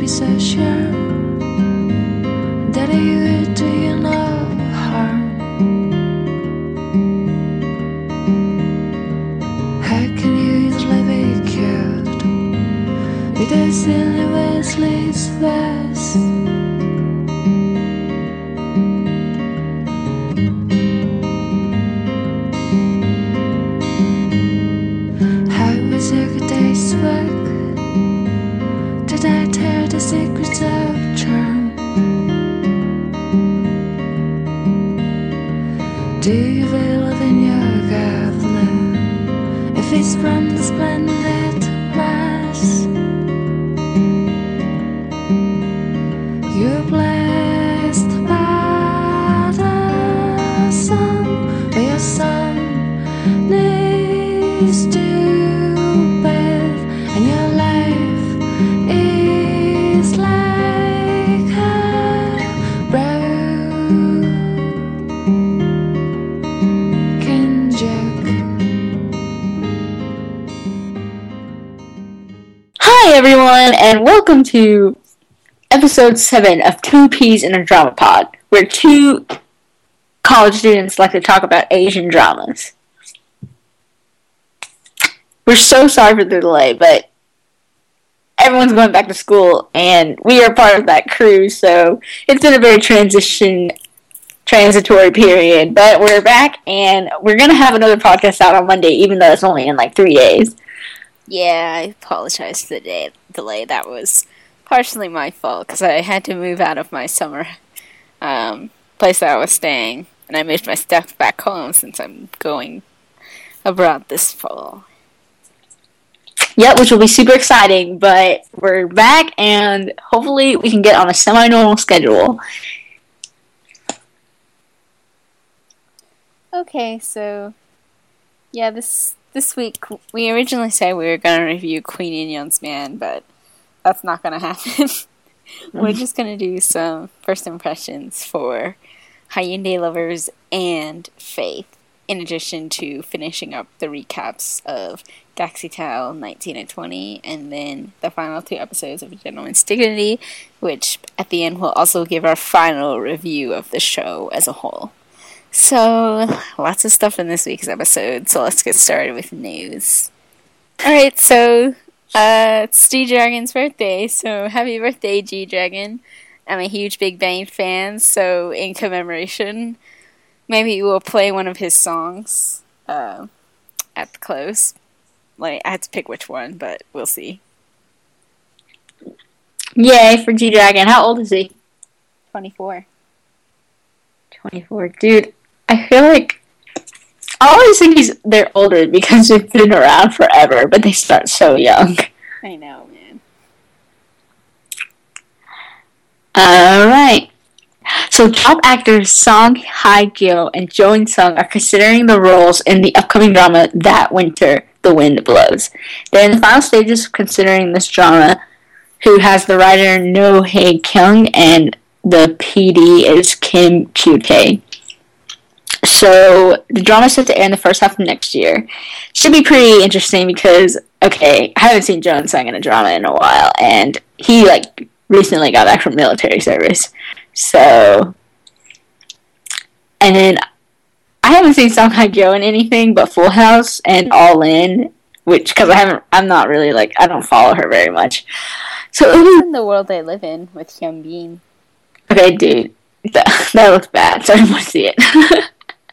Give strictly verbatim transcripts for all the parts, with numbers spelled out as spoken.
be so sure that you do you no harm? How can you easily be cured with those silly Wesley's verse? How was your day's work? Did I tear the secrets of charm? Do you believe in your goblin? If it's from the splendid mass, you're blessed by the sun, but your son needs to bathe, and your life is like a broken joke. Hi everyone, and welcome to episode seven of Two Peas in a Drama Pod, where two college students like to talk about Asian dramas. We're so sorry for the delay, but everyone's going back to school, and we are part of that crew, so it's been a very transition, transitory period, but we're back, and we're going to have another podcast out on Monday, even though it's only in like three days. Yeah, I apologize for the day delay. That was partially my fault because I had to move out of my summer um, place that I was staying, and I moved my stuff back home since I'm going abroad this fall. Yep, which will be super exciting, but we're back, and hopefully we can get on a semi-normal schedule. Okay, so yeah, this this week we originally said we were going to review Queen Inyeon's Man, but that's not going to happen. We're just going to do some first impressions for Hyundai Lovers and Faith, in addition to finishing up the recaps of Galaxy Tale nineteen and twenty, and then the final two episodes of A Gentleman's Dignity, which at the end will also give our final review of the show as a whole. So, lots of stuff in this week's episode, so let's get started with news. Alright, so, uh, it's G-Dragon's birthday, so happy birthday, G-Dragon. I'm a huge Big Bang fan, so in commemoration, maybe we'll play one of his songs, uh, at the close. Like, I had to pick which one, but we'll see. Yay for G-Dragon. How old is he? twenty-four. twenty-four. Dude, I feel like I always think he's they're older because they've been around forever, but they start so young. I know, man. Alright. So top actors Song Hye-kyo and Jo In-sung are considering the roles in the upcoming drama That Winter, The Wind Blows. They're in the final stages of considering this drama, who has the writer No Hae-kyung and the P D is Kim Kyu-tae. So, the drama is set to air in the first half of next year. Should be pretty interesting because, okay, I haven't seen Jo In-sung in a drama in a while, and he, like, recently got back from military service. So, and then, I haven't seen Song Hye-kyo in anything but Full House and All In, which, because I haven't, I'm not really, like, I don't follow her very much. So, it was In the world I live in with Hyun Bin. Okay, dude, that, that looks bad, so I don't want to see it.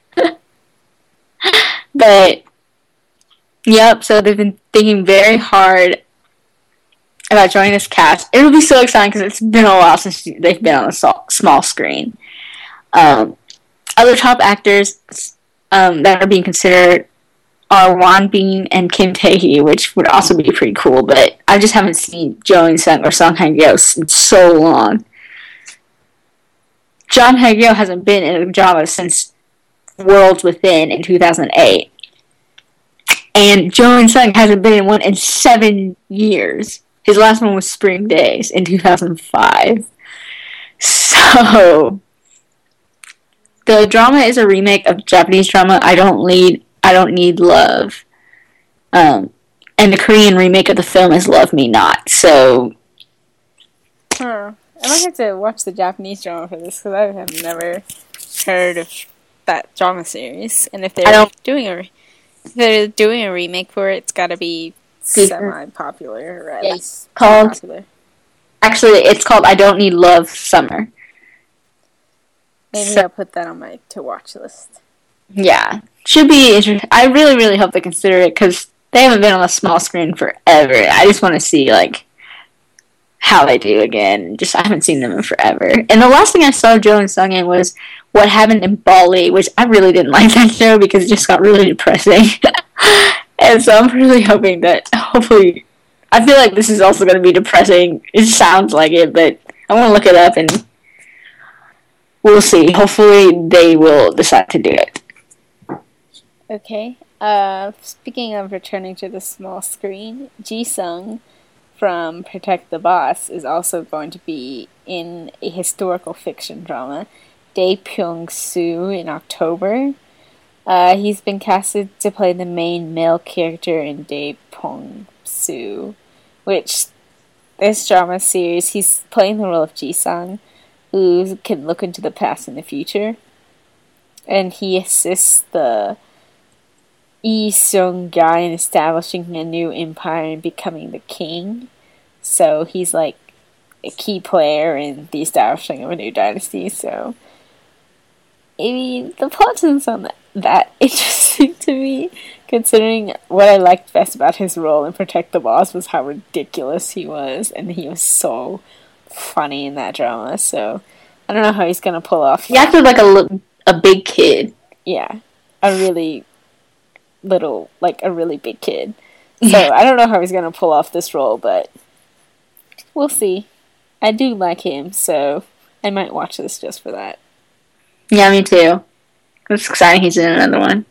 But, yep, so they've been thinking very hard about joining this cast. It'll be so exciting because it's been a while since they've been on a so- small screen. Um, other top actors um, that are being considered are Won Bin and Kim Tae-hee, which would also be pretty cool, but I just haven't seen Jo In-sung or Song Hye-kyo in so long. John Hye-kyo hasn't been in a drama since Worlds Within in two thousand eight. And Jo In-sung hasn't been in one in seven years. His last one was Spring Days in two thousand five. So, the drama is a remake of Japanese drama I Don't Need, I Don't Need Love. Um, and the Korean remake of the film is Love Me Not. So, Huh. I might have to watch the Japanese drama for this because I have never heard of that drama series. And if I they're don't- doing a re- if they're doing a remake for it, it's got to be semi-popular or at Yeah, least called- popular. Actually, it's called I Don't Need Love Summer. Maybe So- I'll put that on my to-watch list. Yeah. Should be interesting. I really, really hope they consider it because they haven't been on the small screen forever. I just want to see, like, how they do again. Just, I haven't seen them in forever. And the last thing I saw Joe and Sung in was What Happened in Bali, which I really didn't like that show because it just got really depressing. And so I'm really hoping that, hopefully, I feel like this is also going to be depressing. It sounds like it, but I want to look it up and we'll see. Hopefully they will decide to do it. Okay. Uh, speaking of returning to the small screen, Ji-sung from Protect the Boss is also going to be in a historical fiction drama, Dae Pyong-soo, in October. Uh, he's been casted to play the main male character in Dae Pyong-soo, which this drama series, he's playing the role of Ji-sung, who can look into the past and the future. And he assists the Lee Seung-ga in establishing a new empire and becoming the king. So he's like a key player in the establishing of a new dynasty. So I mean, the plot doesn't sound that, that interesting to me, considering what I liked best about his role in Protect the Boss was how ridiculous he was, and he was so funny in that drama. So I don't know how he's gonna pull off. He acted like a, li- a big kid. Yeah, a really little, like a really big kid. So I don't know how he's gonna pull off this role, but we'll see. I do like him, so I might watch this just for that. Yeah, me too. It's exciting he's in another one.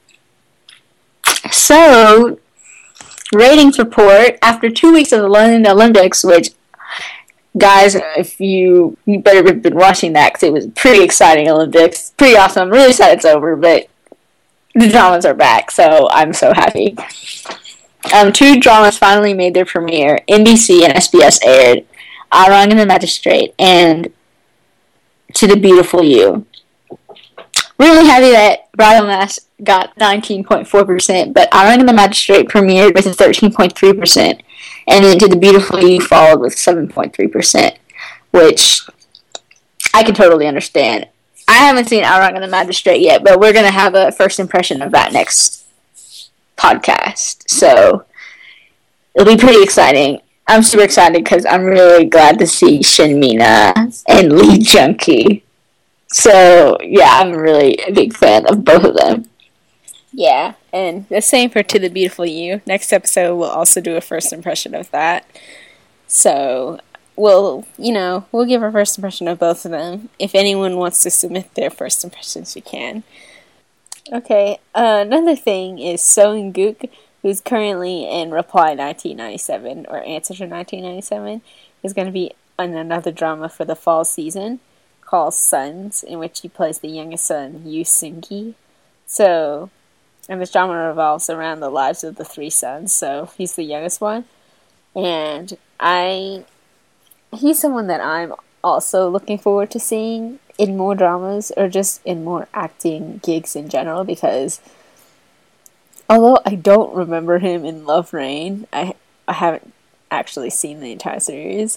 So, ratings report. After two weeks of the London Olympics, which, guys, if you, you better have been watching that because it was pretty exciting Olympics. Pretty awesome. I'm really sad it's over, but the dramas are back, so I'm so happy. Um, two dramas finally made their premiere. N B C and S B S aired Arang and the Magistrate and To the Beautiful You. Really happy that Bridal Mass got nineteen point four percent, but Arang and the Magistrate premiered with thirteen point three percent, and then To the Beautiful You followed with seven point three percent, which I can totally understand. I haven't seen Arang and the Magistrate yet, but we're going to have a first impression of that next podcast, so it'll be pretty exciting. I'm super excited because I'm really glad to see Shin Mina and Lee Jung-ki. So, yeah, I'm really a big fan of both of them. Yeah, and the same for To the Beautiful You. Next episode, we'll also do a first impression of that. So, we'll, you know, we'll give our first impression of both of them. If anyone wants to submit their first impressions, you can. Okay, uh, another thing is So In-guk, who's currently in Reply nineteen ninety-seven, or Answer to nineteen ninety-seven, is going to be in another drama for the fall season called Sons, in which he plays the youngest son, Yoo Seung-gi. So, and this drama revolves around the lives of the three sons, so he's the youngest one. And I, he's someone that I'm also looking forward to seeing in more dramas, or just in more acting gigs in general, because although I don't remember him in Love, Rain, I, I haven't actually seen the entire series,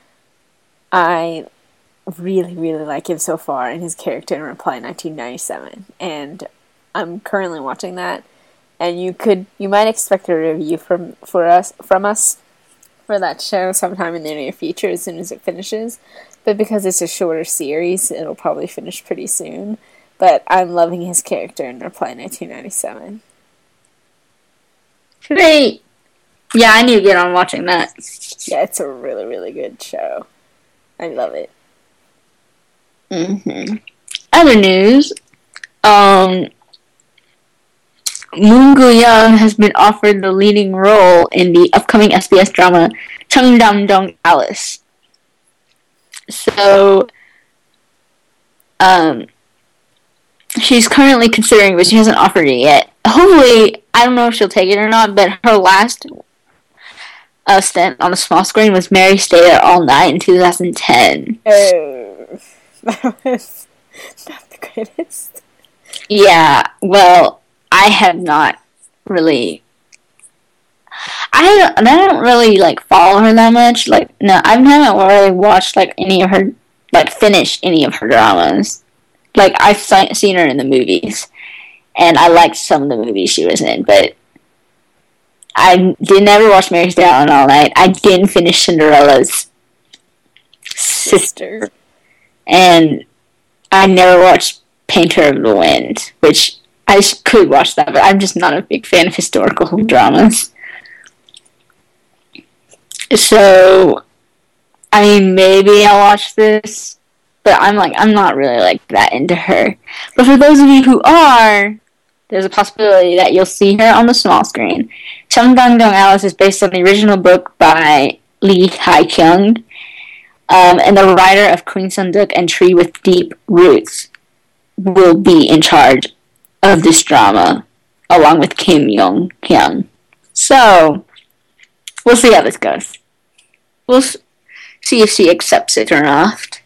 I really, really like him so far and his character in Reply nineteen ninety-seven, and I'm currently watching that, and you could, you might expect a review from, for us, from us for that show sometime in the near future as soon as it finishes, but because it's a shorter series, it'll probably finish pretty soon, but I'm loving his character in Reply nineteen ninety-seven. Great! Yeah, I need to get on watching that. Yeah, it's a really, really good show. I love it. Mm-hmm. Other news, um, Moon Go-young has been offered the leading role in the upcoming S B S drama Cheongdam-dong Alice. So, um, she's currently considering, but she hasn't offered it yet. Hopefully, I don't know if she'll take it or not, but her last uh, stint on the small screen was Mary Stay There All Night in two thousand ten. Oh, that was not the greatest. Yeah, well, I have not really... I don't, I don't really, like, follow her that much. Like, no, I haven't really watched, like, any of her, like, finished any of her dramas. Like, I've seen her in the movies, and I liked some of the movies she was in, but I did never watch Mary Stay Out All Night. I didn't finish Cinderella's sister, and I never watched Painter of the Wind, which I could watch that, but I'm just not a big fan of historical dramas. So, I mean, maybe I'll watch this, but I'm like, I'm not really like that into her. But for those of you who are, there's a possibility that you'll see her on the small screen. Cheongdong Alice is based on the original book by Lee Hae-kyung, um, and the writer of Queen Sunduk and Tree with Deep Roots will be in charge of this drama, along with Kim Yong-hyun. So, we'll see how this goes. We'll see if she accepts it or not.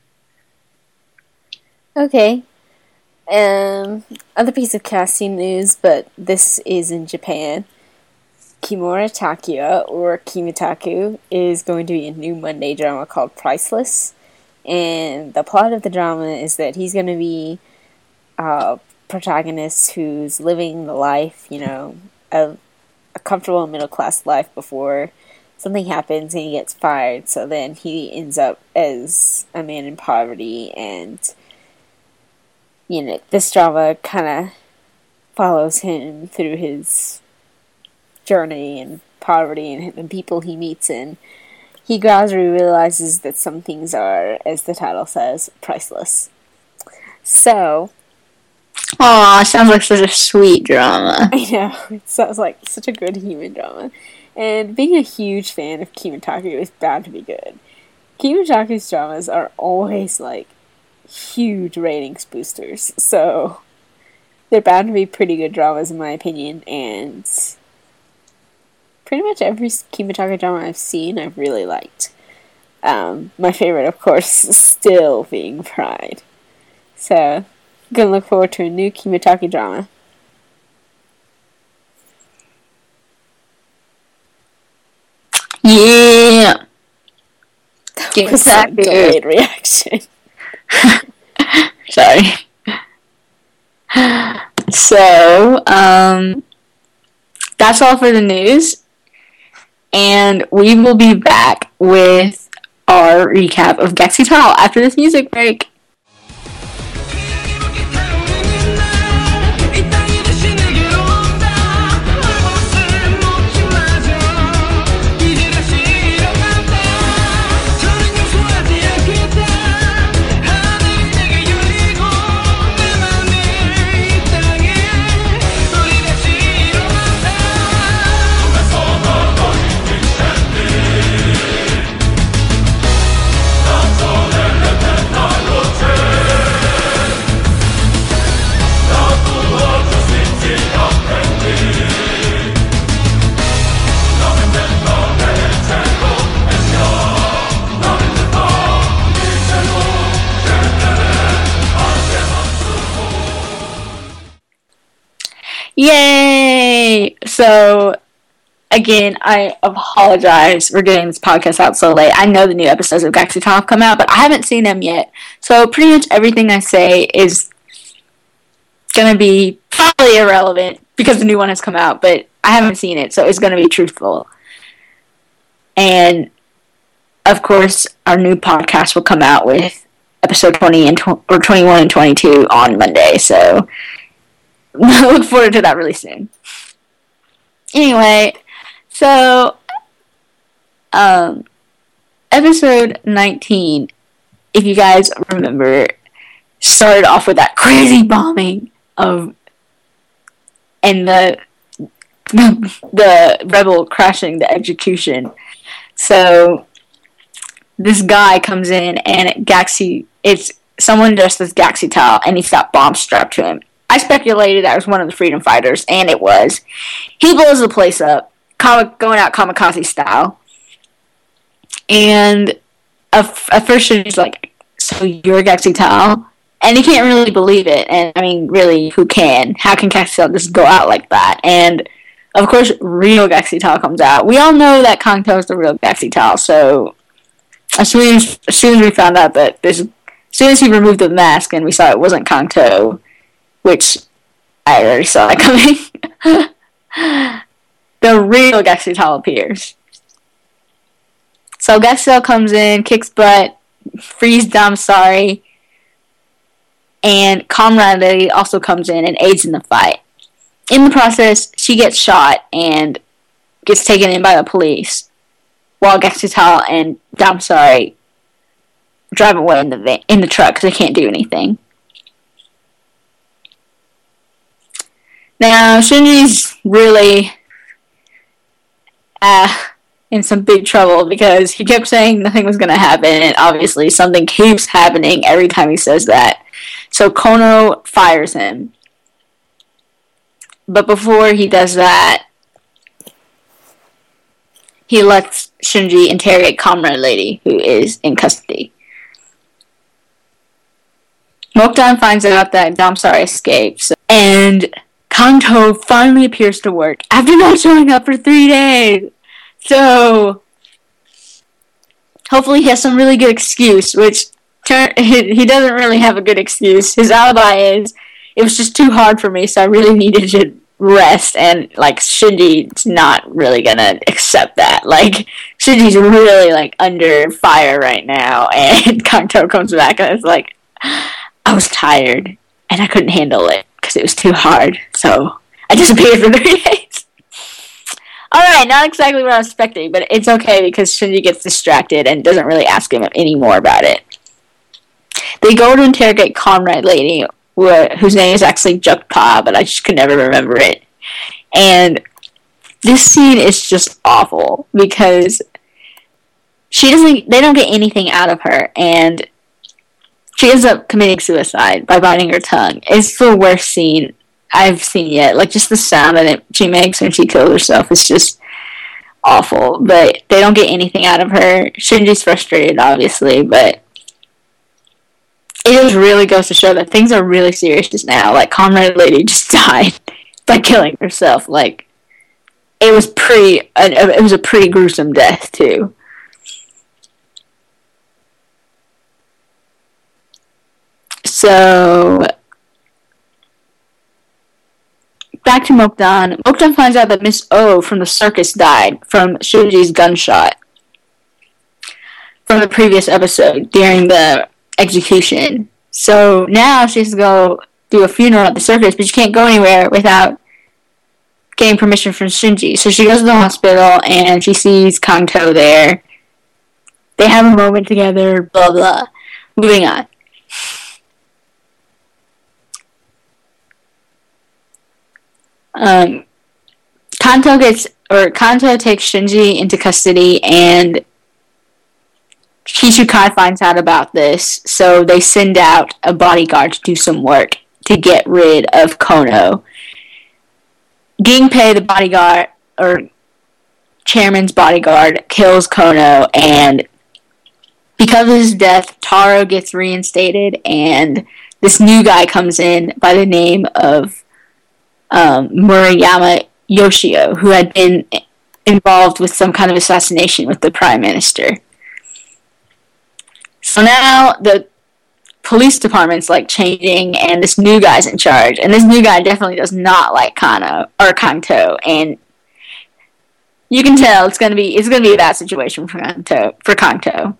Okay. Um, other piece of casting news, but this is in Japan. Kimura Takuya, or Kimitaku, is going to be a new Monday drama called Priceless. And the plot of the drama is that he's going to be a protagonist who's living the life, you know, a, a comfortable middle-class life before something happens and he gets fired. So then he ends up as a man in poverty, and you know, this drama kind of follows him through his journey and poverty and the people he meets, and he gradually realizes that some things are, as the title says, priceless. So, aw, sounds like such a sweet drama. I know, it sounds like such a good human drama. And being a huge fan of Kimitaku is bound to be good. Kimitaku's dramas are always like huge ratings boosters, so they're bound to be pretty good dramas in my opinion, and pretty much every Kimitaku drama I've seen I've really liked. Um, my favorite, of course, still being Pride. So, gonna look forward to a new Kimitaku drama. Yeah! That was a delayed reaction. Sorry. So, um, that's all for the news. And we will be back with our recap of Galaxy Tall after this music break. Yay! So, again, I apologize for getting this podcast out so late. I know the new episodes of Galaxy Talk have come out, but I haven't seen them yet. So, pretty much everything I say is going to be probably irrelevant because the new one has come out, but I haven't seen it, so it's going to be truthful. And, of course, our new podcast will come out with episode twenty and tw- or twenty-one and twenty-two on Monday, so look forward to that really soon. Anyway, so um, episode nineteen, if you guys remember, started off with that crazy bombing of and the the rebel crashing the execution. So this guy comes in and Gaxi, it's someone dressed as Gaxi Tal, and he's got bombs strapped to him. I speculated that was one of the freedom fighters, and it was. He blows the place up, comic going out kamikaze style. And at first she's like, so you're Gexi Tal? And he can't really believe it. And I mean, really, who can? How can Gexi Tal just go out like that? And of course, real Gexi Tal comes out. We all know that Kangto is the real Gexi Tal. So as soon as, as soon as we found out that this, as soon as he removed the mask and we saw it wasn't Kangto, which I already saw it coming, the real Gexi Tal appears. So Gexi Tal comes in, kicks butt, frees Dom Sorry, and Comrade Lady also comes in and aids in the fight. In the process, she gets shot and gets taken in by the police, while Gexi Tal and Dom Sorry drive away in the van, in the truck because they can't do anything. Now, Shinji's really uh, in some big trouble because he kept saying nothing was going to happen, and obviously something keeps happening every time he says that. So Kono fires him. But before he does that, he lets Shinji interrogate Comrade Lady, who is in custody. Mokdan finds out that Dom Sorry escapes, and Kangto finally appears to work after not showing up for three days. So, hopefully he has some really good excuse, which turn, he doesn't really have a good excuse. His alibi is, it was just too hard for me, so I really needed to rest, and, like, Shinji's not really gonna accept that. Like, Shinji's really, like, under fire right now, and Kangto comes back and it's like, I was tired, and I couldn't handle it, because it was too hard, so I disappeared for three days. Alright, not exactly what I was expecting, but it's okay, because Shinji gets distracted and doesn't really ask him any more about it. They go to interrogate Comrade Lady, whose name is actually Jukpa, but I just could never remember it. And this scene is just awful, because she doesn't, they don't get anything out of her, and she ends up committing suicide by biting her tongue. It's the worst scene I've seen yet. Like, just the sound that it, she makes when she kills herself is just awful. But they don't get anything out of her. Shinji's frustrated, obviously, but it just really goes to show that things are really serious just now. Like, Comrade Lady just died by killing herself. Like, it was pretty, it was a pretty gruesome death, too. So, back to Mokdan. Mokdan finds out that Miss O from the circus died from Shinji's gunshot from the previous episode during the execution. So now she has to go do a funeral at the circus, but she can't go anywhere without getting permission from Shinji. So she goes to the hospital and she sees Kangto there. They have a moment together, blah blah. Moving on. Um, Kanto gets, or Kanto takes Shinji into custody, and Kishukai finds out about this, so they send out a bodyguard to do some work to get rid of Kono. Ginpei, the bodyguard, or chairman's bodyguard, kills Kono, and because of his death, Taro gets reinstated, and this new guy comes in by the name of Um, Murayama Yoshio, who had been involved with some kind of assassination with the Prime Minister. So now the police department's like changing, and this new guy's in charge, and this new guy definitely does not like Kano or Kangto, and you can tell it's gonna be it's gonna be a bad situation for Kangto. For Kangto.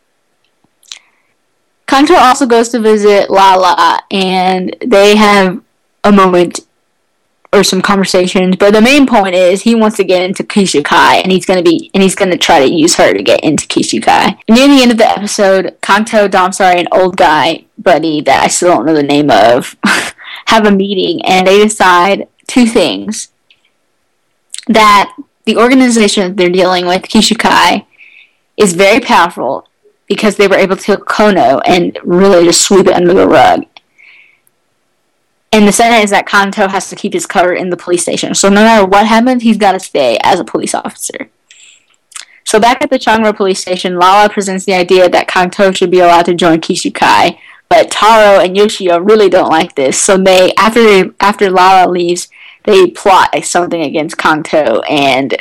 Kangto also goes to visit Lala, and they have a moment or some conversations, but the main point is he wants to get into Kishukai, and he's gonna be and he's gonna try to use her to get into Kishukai. Near the end of the episode, Kangto, Domsari, an old guy buddy that I still don't know the name of have a meeting, and they decide two things: that the organization that they're dealing with, Kishukai, is very powerful because they were able to kill Kono and really just sweep it under the rug. And the sentence is that Kanto has to keep his cover in the police station. So no matter what happens, he's got to stay as a police officer. So back at the Changro police station, Lala presents the idea that Kanto should be allowed to join Kishukai. But Taro and Yoshio really don't like this. So they, after they, after Lala leaves, they plot something against Kanto. And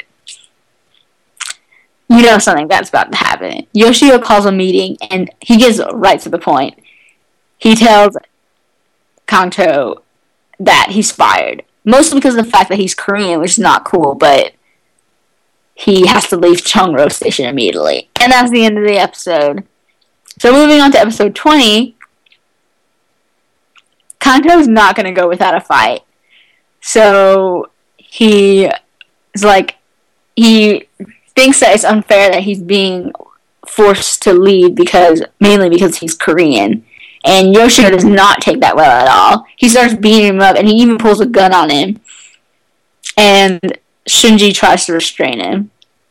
you know something that's about to happen. Yoshio calls a meeting, and he gets right to the point. He tells Kanto that he's fired. Mostly because of the fact that he's Korean, which is not cool, but he has to leave Chungro Station immediately. And that's the end of the episode. So moving on to episode twenty, Kanto's not going to go without a fight. So he is like, he thinks that it's unfair that he's being forced to leave because, mainly because he's Korean. And Yoshio does not take that well at all. He starts beating him up, and he even pulls a gun on him. And Shinji tries to restrain him.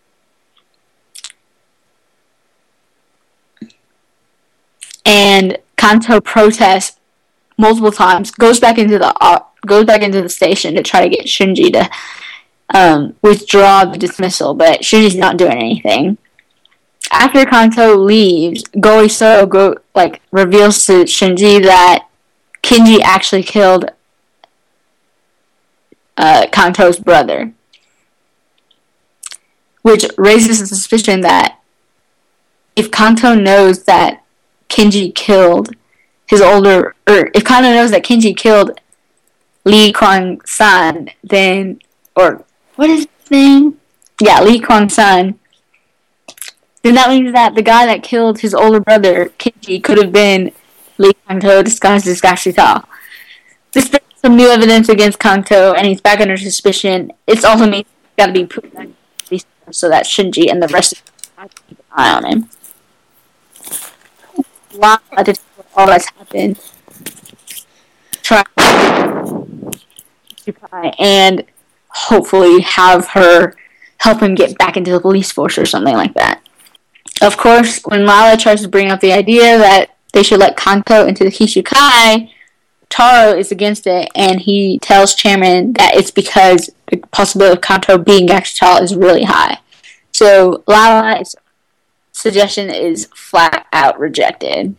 And Kanto protests multiple times, goes back into the uh, goes back into the station to try to get Shinji to um, withdraw the dismissal, but Shinji's not doing anything. After Kanto leaves, Goiso go like reveals to Shinji that Kinji actually killed uh, Kanto's brother, which raises the suspicion that if Kanto knows that Kinji killed his older, or if Kanto knows that Kinji killed Lee Kwang-san, then, or what is his name? Yeah, Lee Kwang-san. Then that means that the guy that killed his older brother, Kinji, could have been Lee Kanto disguised as Gakushita. This brings some new evidence against Kanto, and he's back under suspicion. It's also means he's got to be put back so that Shinji and the rest of them keep an eye on him. Lala, to all that's happened, try to and hopefully have her help him get back into the police force or something like that. Of course, when Lala tries to bring up the idea that they should let Kanto into the Kishukai, Taro is against it, and he tells Chairman that it's because the possibility of Kanto being Gakushita is really high. So Lala's suggestion is flat out rejected.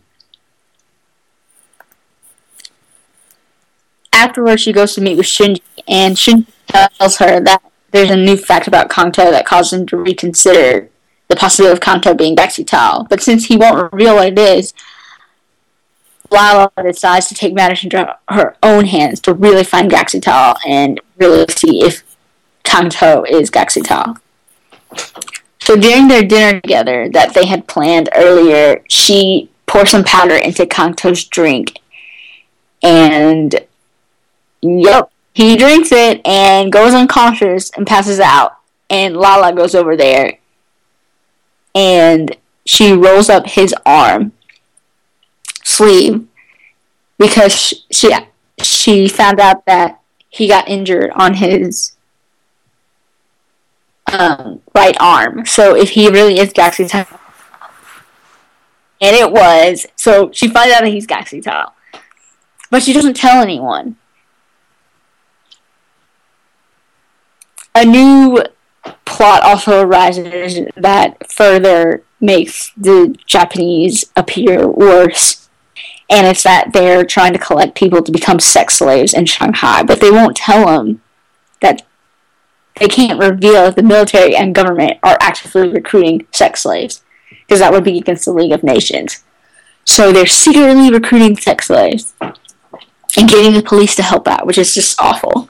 Afterwards, she goes to meet with Shinji, and Shinji tells her that there's a new fact about Kanto that causes him to reconsider the possibility of Kanto being Gakushita. But since he won't reveal what it is, Lala decides to take matters into her own hands to really find Gakushita and really see if Kanto is Gakushita. So during their dinner together that they had planned earlier, she pours some powder into Kanto's drink. And, yep, he drinks it and goes unconscious and passes out. And Lala goes over there and she rolls up his arm sleeve because she she found out that he got injured on his um, right arm. So if he really is Gakushita, and it was, so she finds out that he's Gakushita, but she doesn't tell anyone. A new plot also arises that further makes the Japanese appear worse, and it's that they're trying to collect people to become sex slaves in Shanghai, but they won't tell them that they can't reveal if the military and government are actively recruiting sex slaves, because that would be against the League of Nations. So they're secretly recruiting sex slaves and getting the police to help out, which is just awful.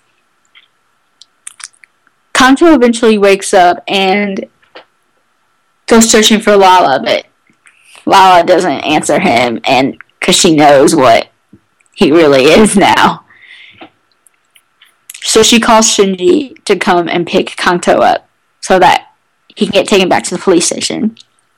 Kanto eventually wakes up and goes searching for Lala, but Lala doesn't answer him, and because she knows what he really is now. So she calls Shinji to come and pick Kanto up so that he can get taken back to the police station.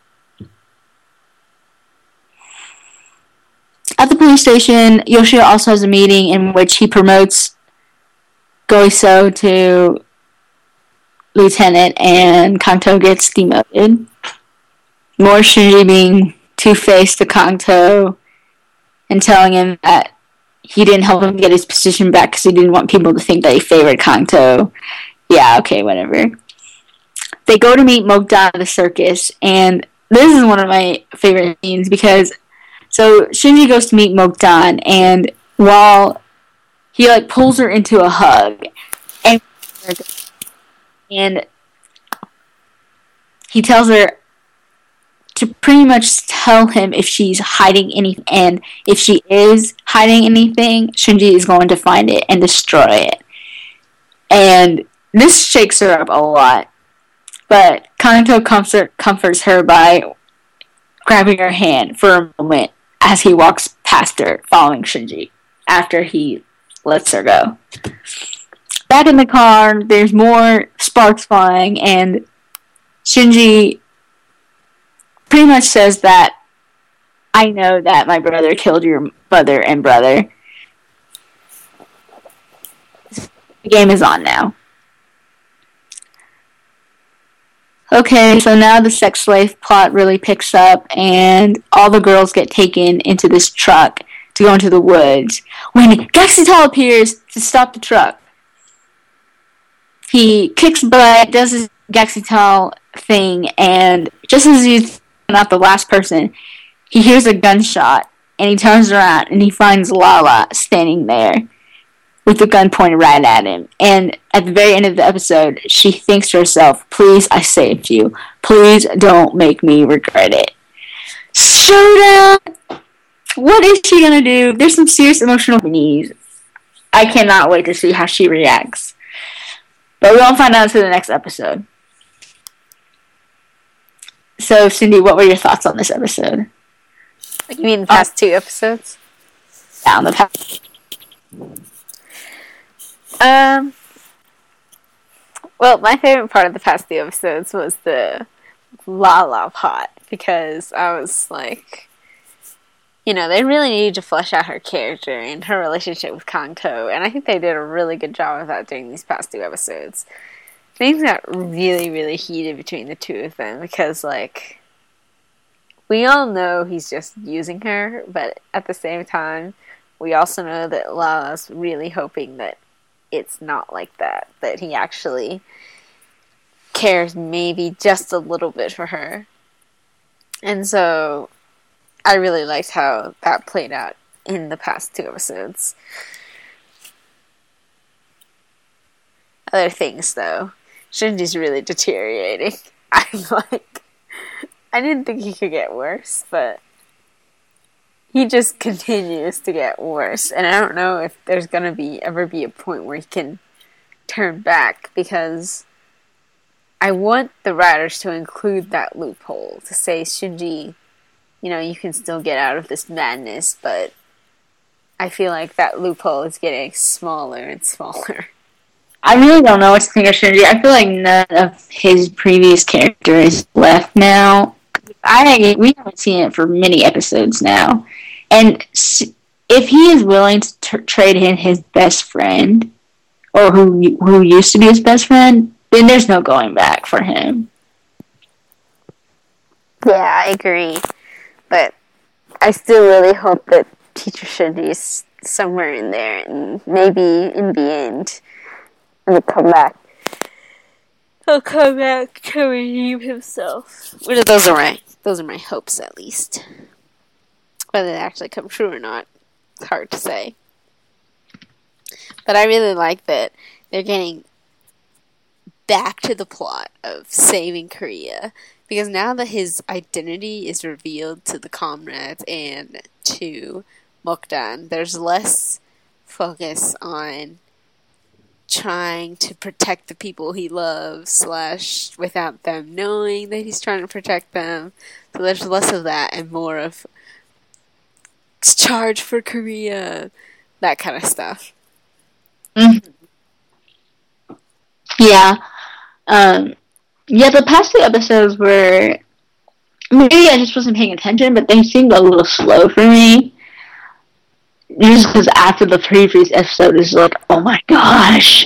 At the police station, Yoshio also has a meeting in which he promotes Goiso to lieutenant, and Kanto gets demoted. More Shinji being two-faced to Kanto and telling him that he didn't help him get his position back because he didn't want people to think that he favored Kanto. Yeah, okay, whatever. They go to meet Mokdan at the circus, and this is one of my favorite scenes because so Shinji goes to meet Mokdan, and while he like pulls her into a hug, and and he tells her to pretty much tell him if she's hiding anything, and if she is hiding anything, Shinji is going to find it and destroy it. And this shakes her up a lot. But Kanto comfort, comforts her by grabbing her hand for a moment as he walks past her, following Shinji, after he lets her go. Back in the car, there's more sparks flying, and Shinji pretty much says that, I know that my brother killed your mother and brother. The game is on now. Okay, so now the sex slave plot really picks up, and all the girls get taken into this truck to go into the woods, when Gaxital appears to stop the truck. He kicks butt, does his Gaxital thing, and just as he's not the last person, he hears a gunshot, and he turns around, and he finds Lala standing there with the gun pointed right at him. And at the very end of the episode, she thinks to herself, please, I saved you. Please don't make me regret it. Showdown! What is she gonna do? There's some serious emotional needs. I cannot wait to see how she reacts. But we won't find out until the next episode. So, Cindy, what were your thoughts on this episode? You mean the past oh. two episodes? Yeah, on the past. Um, well, my favorite part of the past two episodes was the Lala pot, because I was like, you know, they really needed to flesh out her character and her relationship with Kanto, and I think they did a really good job of that during these past two episodes. Things got really, really heated between the two of them, because, like, we all know he's just using her, but at the same time, we also know that Lala's really hoping that it's not like that, that he actually cares maybe just a little bit for her. And so I really liked how that played out in the past two episodes. Other things, though. Shinji's really deteriorating. I'm like, I didn't think he could get worse, but he just continues to get worse, and I don't know if there's gonna be ever be a point where he can turn back, because I want the writers to include that loophole to say, Shinji, you know, you can still get out of this madness, but I feel like that loophole is getting smaller and smaller. I really don't know what to think of Shinji. I feel like none of his previous character is left now. I we haven't seen it for many episodes now. And if he is willing to t- trade in his best friend, or who who used to be his best friend, then there's no going back for him. Yeah, I agree. But I still really hope that Teacher Shinji is somewhere in there, and maybe in the end, he'll come back. He'll come back to redeem himself. Well, those are my those are my hopes, at least. Whether they actually come true or not, it's hard to say. But I really like that they're getting back to the plot of saving Korea, because now that his identity is revealed to the comrades and to Mokdan, there's less focus on trying to protect the people he loves, slash, without them knowing that he's trying to protect them. So there's less of that and more of charge for Korea, that kind of stuff. Mm-hmm. Yeah. Um, yeah, the past two episodes were, maybe I just wasn't paying attention, but they seemed a little slow for me. Just because after the previous episode is like, oh my gosh.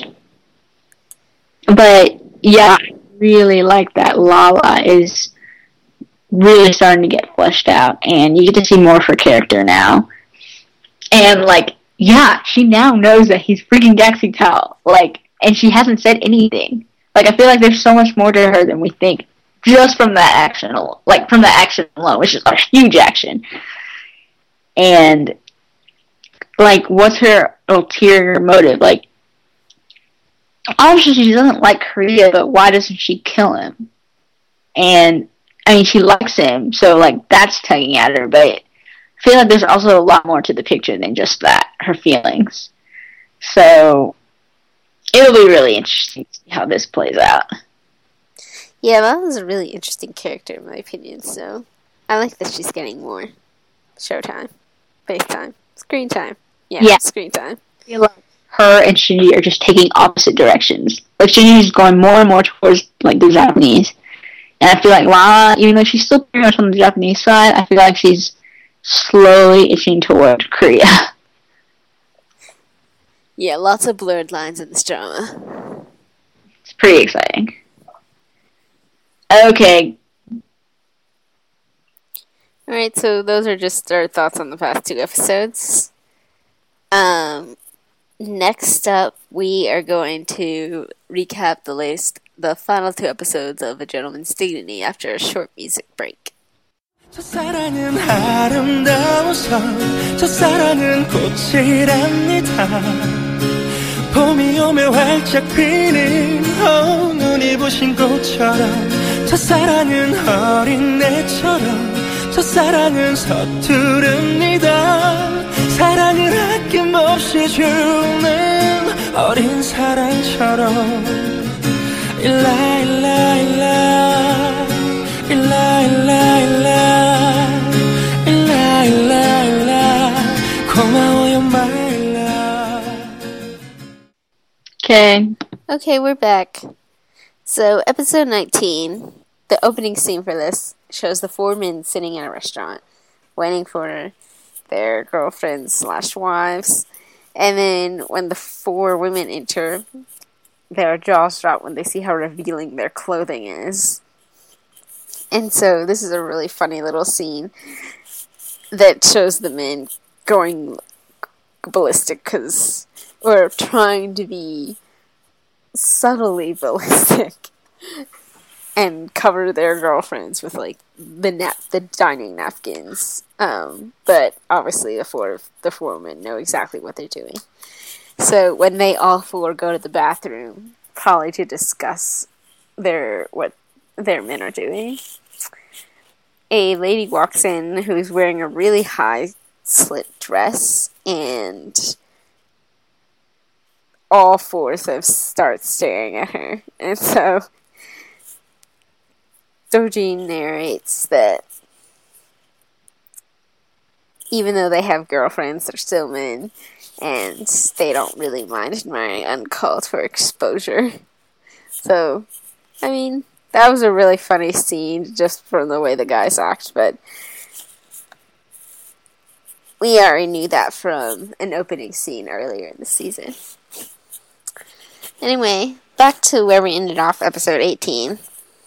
But, yeah, I really like that Lala is really starting to get fleshed out, and you get to see more of her character now. And, like, yeah, she now knows that he's freaking Gaxi Tao. Like, and she hasn't said anything. Like, I feel like there's so much more to her than we think, just from that action alone. Like, from that action alone, which is a huge action. And, like, what's her ulterior motive? Like, obviously she doesn't like Korea, but why doesn't she kill him? And, I mean, she likes him, so, like, that's tugging at her, but I feel like there's also a lot more to the picture than just that, her feelings. So, it'll be really interesting to see how this plays out. Yeah, that was a really interesting character, in my opinion, so I like that she's getting more showtime, face time, screen time. Yeah, yeah. Screen time. I feel like her and Shinji are just taking opposite directions. Like, Shinji's going more and more towards, like, the Japanese. And I feel like Lana, even though she's still pretty much on the Japanese side, I feel like she's slowly itching toward Korea. Yeah, lots of blurred lines in this drama. It's pretty exciting. Okay. Alright, so those are just our thoughts on the past two episodes. Um, next up, we are going to recap the latest, the final two episodes of A Gentleman's Dignity after a short music break. 첫사랑은 아름다워서 첫사랑은 꽃이랍니다. 봄이 오면 활짝 피는 어, 눈이 부신 꽃처럼 첫사랑은 어린애처럼 첫사랑은 서투릅니다. 사랑을 아낌없이 주는 어린 사랑처럼 일라 일라 일라 일라 일라 일라 일라 일라 일라 고마워요 말라. Okay. Okay, we're back. So, episode nineteen, the opening scene for this shows the four men sitting in a restaurant, waiting for their girlfriends slash wives. And then when the four women enter, their jaws drop when they see how revealing their clothing is. And so this is a really funny little scene that shows the men going ballistic because, or trying to be subtly ballistic and cover their girlfriends with like the nap the dining napkins. Um, but obviously the four the four women know exactly what they're doing. So when they all four go to the bathroom, probably to discuss their what their men are doing, a lady walks in who's wearing a really high slit dress, and all four of them start staring at her. And so Dojin narrates that even though they have girlfriends, they're still men, and they don't really mind admiring uncalled for exposure. So, I mean, that was a really funny scene just from the way the guys act, but we already knew that from an opening scene earlier in the season. Anyway, back to where we ended off episode eighteen.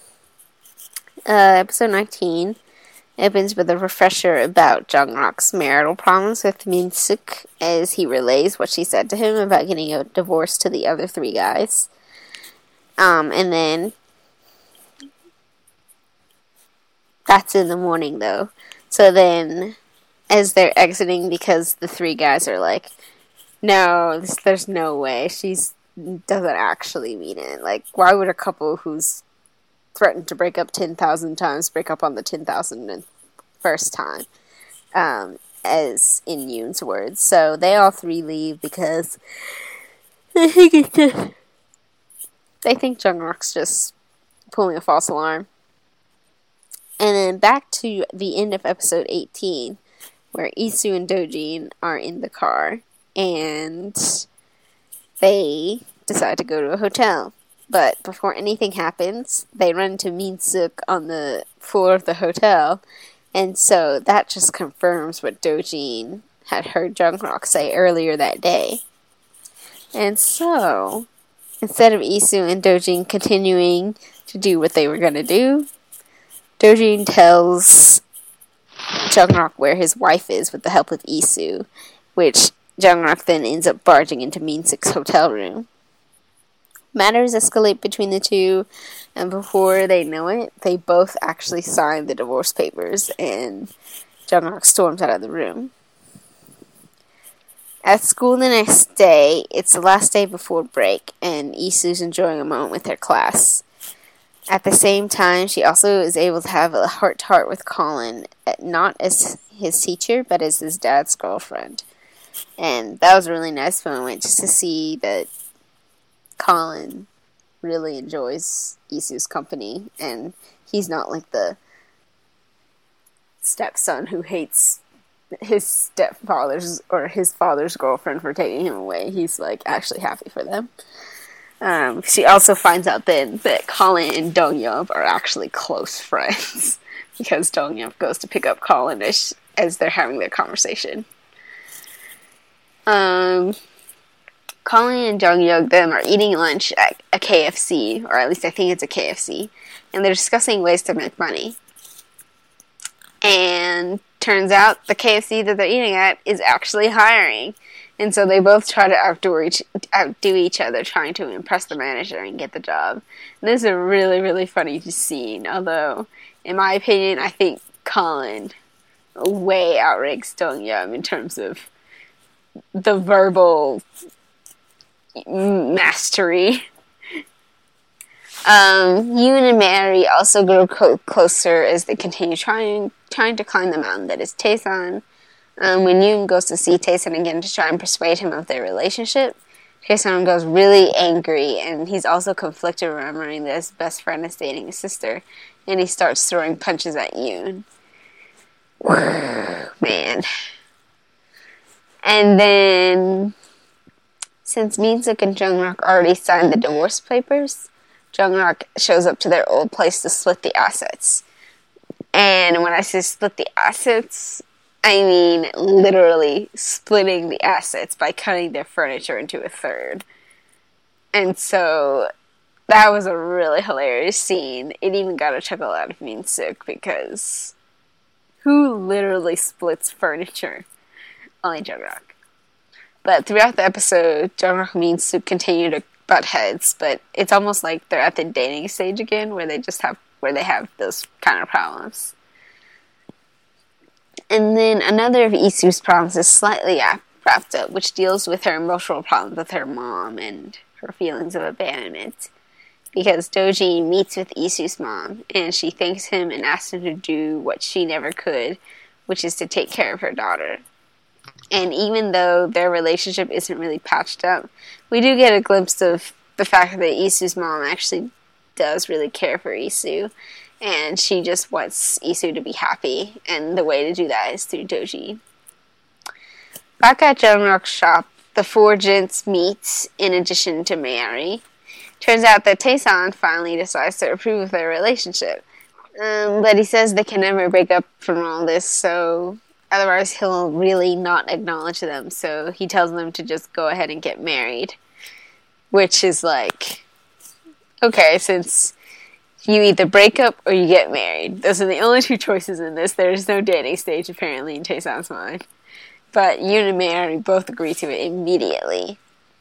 Uh, episode nineteen opens with a refresher about Jung-rock's marital problems with Min-suk as he relays what she said to him about getting a divorce to the other three guys. Um, and then that's in the morning, though. So then, as they're exiting, because the three guys are like, no, this, there's no way. She's doesn't actually mean it. Like, why would a couple who's threatened to break up ten thousand times break up on the ten thousand first time? Um, as in Yoon's words. So they all three leave because they think it's just, they think Jung-rock's just pulling a false alarm. And then back to the end of episode eighteen, where Isu and Dojin are in the car, and they decide to go to a hotel. But before anything happens, they run into Min-suk on the floor of the hotel, and so that just confirms what Dojin had heard Jung-rock say earlier that day. And so, instead of Isu and Dojin continuing to do what they were going to do, Dojin tells Jung-rock where his wife is with the help of Isu, which Jungkook then ends up barging into Minseok's hotel room. Matters escalate between the two, and before they know it, they both actually sign the divorce papers, and Jungkook storms out of the room. At school the next day, it's the last day before break, and Isu's enjoying a moment with her class. At the same time, she also is able to have a heart-to-heart with Colin, not as his teacher, but as his dad's girlfriend. And that was a really nice moment, just to see that Colin really enjoys Isu's company, and he's not like the stepson who hates his stepfather's or his father's girlfriend for taking him away. He's like actually happy for them. Um, she also finds out then that Colin and Dong-yeop are actually close friends because Dong-yeop goes to pick up Colin as, as they're having their conversation. Um... Colin and Jungkook them are eating lunch at a K F C, or at least I think it's a K F C, and they're discussing ways to make money. And turns out the K F C that they're eating at is actually hiring, and so they both try to outdo each, outdo each other, trying to impress the manager and get the job. And this is a really, really funny scene, although, in my opinion, I think Colin way outranks Dong-yeop in terms of the verbal mastery. Um, Yoon and Mary also grow co- closer as they continue trying trying to climb the mountain that is Taesan. Um, when Yoon goes to see Taesan again to try and persuade him of their relationship, Taesan goes really angry, and he's also conflicted, remembering that his best friend is dating his sister, and he starts throwing punches at Yoon. Man. And then, since Minseok and Jungkook already signed the divorce papers, Jungkook shows up to their old place to split the assets. And when I say split the assets, I mean literally splitting the assets by cutting their furniture into a third. And so that was a really hilarious scene. It even got a chuckle out of Minseok, because who literally splits furniture? Only Jungkook. But throughout the episode, Jungkook and Minseok continue to butt heads, but it's almost like they're at the dating stage again, where they just have where they have those kind of problems. And then another of Isu's problems is slightly wrapped up, which deals with her emotional problems with her mom and her feelings of abandonment. Because Doji meets with Isu's mom, and she thanks him and asks him to do what she never could, which is to take care of her daughter. And even though their relationship isn't really patched up, we do get a glimpse of the fact that Isu's mom actually does really care for Isu, and she just wants Isu to be happy, and the way to do that is through Doji. Back at Jungkook's shop, the four gents meet in addition to Mary. Turns out that Taesan finally decides to approve of their relationship, um, but he says they can never break up from all this, so otherwise he'll really not acknowledge them, so he tells them to just go ahead and get married. Which is like, okay, since you either break up or you get married. Those are the only two choices in this. There is no dating stage, apparently, in Taesan's mind. But Yoon and Mary both agree to it immediately.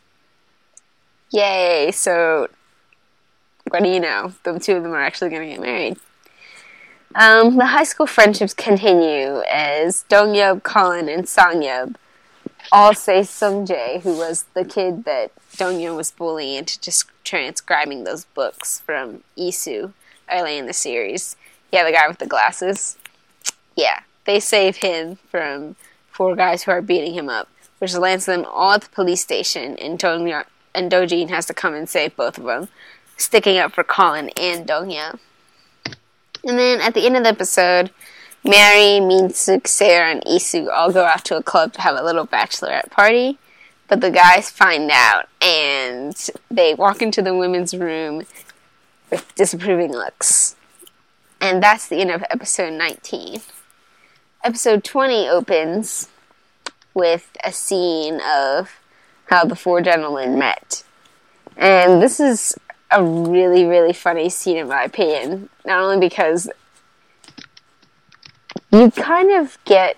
Yay, so what do you know? The two of them are actually going to get married. Um, the high school friendships continue as Dong-yeop, Colin, and Sang-yeop all say Sung-jae, who was the kid that Dong-yeop was bullying into just transcribing those books from Isu early in the series. Yeah, the guy with the glasses. Yeah, they save him from four guys who are beating him up, which lands them all at the police station, and Dong-yeop and Dojin has to come and save both of them, sticking up for Colin and Dong-yeop. And then at the end of the episode, Mary, Minseok, Sarah, and Isu all go out to a club to have a little bachelorette party. But the guys find out, and they walk into the women's room with disapproving looks. And that's the end of episode nineteen. Episode twenty opens with a scene of how the four gentlemen met. And this is a really, really funny scene in my opinion. Not only because you kind of get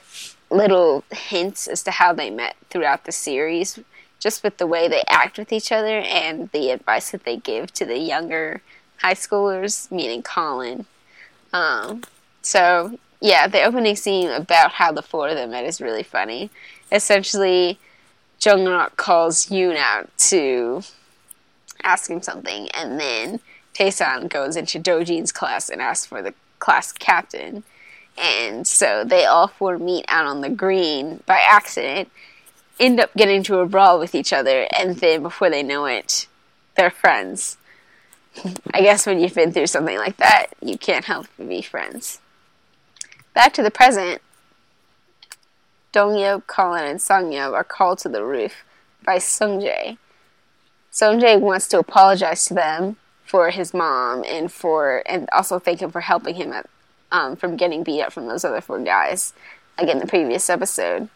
little hints as to how they met throughout the series, just with the way they act with each other and the advice that they give to the younger high schoolers, meaning Colin. Um, so, yeah, the opening scene about how the four of them met is really funny. Essentially, Jungkook calls Yoon out to ask him something, and then Taesan goes into Dojin's class and asks for the class captain. And so they all four meet out on the green by accident, end up getting into a brawl with each other, and then before they know it, they're friends. I guess when you've been through something like that, you can't help but be friends. Back to the present, Dongyeok, Colin, and Sungyeop are called to the roof by Sungjae. Sungjae wants to apologize to them for his mom and for and also thank him for helping him at, um, from getting beat up from those other four guys, like in the previous episode.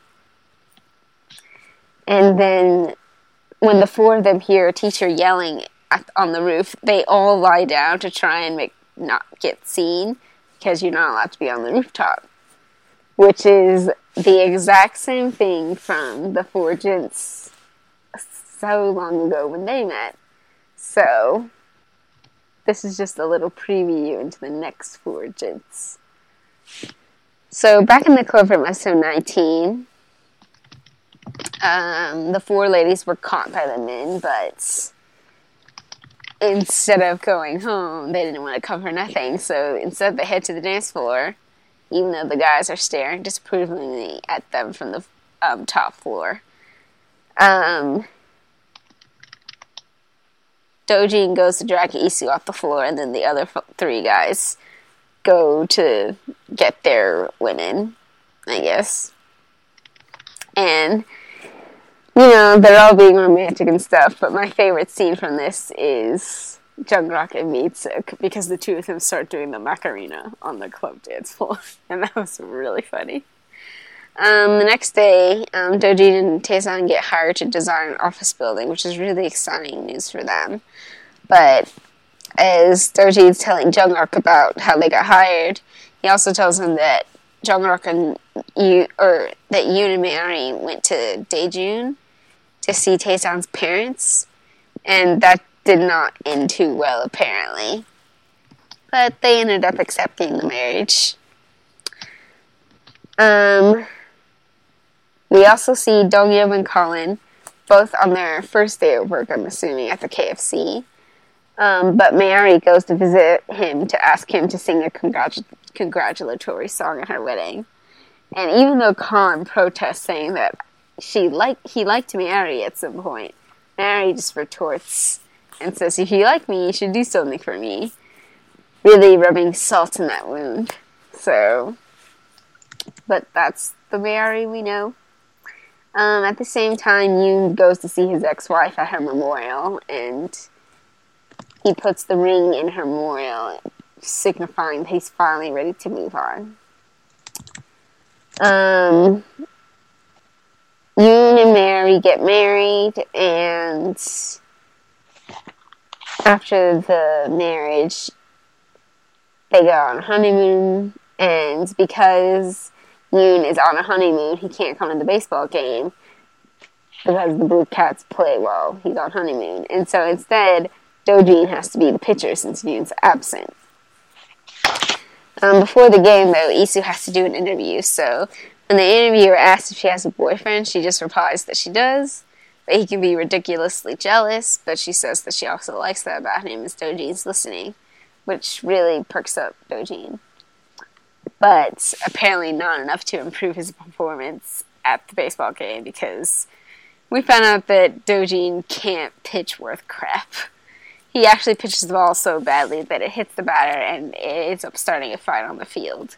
And then when the four of them hear a teacher yelling at, on the roof, they all lie down to try and make not get seen, because you're not allowed to be on the rooftop, which is the exact same thing from the four gents so long ago when they met. So this is just a little preview into the next four gents. So back in the club from episode nineteen, um, the four ladies were caught by the men, but instead of going home, they didn't want to come for nothing, so instead they head to the dance floor, even though the guys are staring disapprovingly at them from the um, top floor. Um, Dojin goes to drag Isu off the floor, and then the other f- three guys go to get their women, I guess. And, you know, they're all being romantic and stuff, but my favorite scene from this is Jungkook and Mitsuk, because the two of them start doing the Macarena on the club dance floor, and that was really funny. Um, the next day, um, Dojin and Taesan get hired to design an office building, which is really exciting news for them. But as Dojin's telling Jungkook about how they got hired, he also tells him that Jungkook and you, or that Yoon and Mary went to Daejeon to see Taesan's parents, and that did not end too well, apparently. But they ended up accepting the marriage. Um, we also see Dongyeok and Colin both on their first day of work, I'm assuming, at the K F C. Um, but Mary goes to visit him to ask him to sing a congratu- congratulatory song at her wedding. And even though Colin protests, saying that she like he liked Mary at some point, Mary just retorts and says, if you like me, you should do something for me. Really rubbing salt in that wound. So, but that's the Mary we know. Um, at the same time, Yoon goes to see his ex-wife at her memorial, and he puts the ring in her memorial, signifying that he's finally ready to move on. Um, Yoon and Mary get married, and after the marriage, they go on a honeymoon, and because Yoon is on a honeymoon, he can't come to the baseball game because the Blue Cats play while he's on honeymoon. And so instead, Dojin has to be the pitcher since Yoon's absent. Um, before the game, though, Isu has to do an interview, so when the interviewer asks if she has a boyfriend, she just replies that she does, but he can be ridiculously jealous, but she says that she also likes that about him as Dojin's listening, which really perks up Dojin. But apparently not enough to improve his performance at the baseball game, because we found out that Dojin can't pitch worth crap. He actually pitches the ball so badly that it hits the batter and it ends up starting a fight on the field.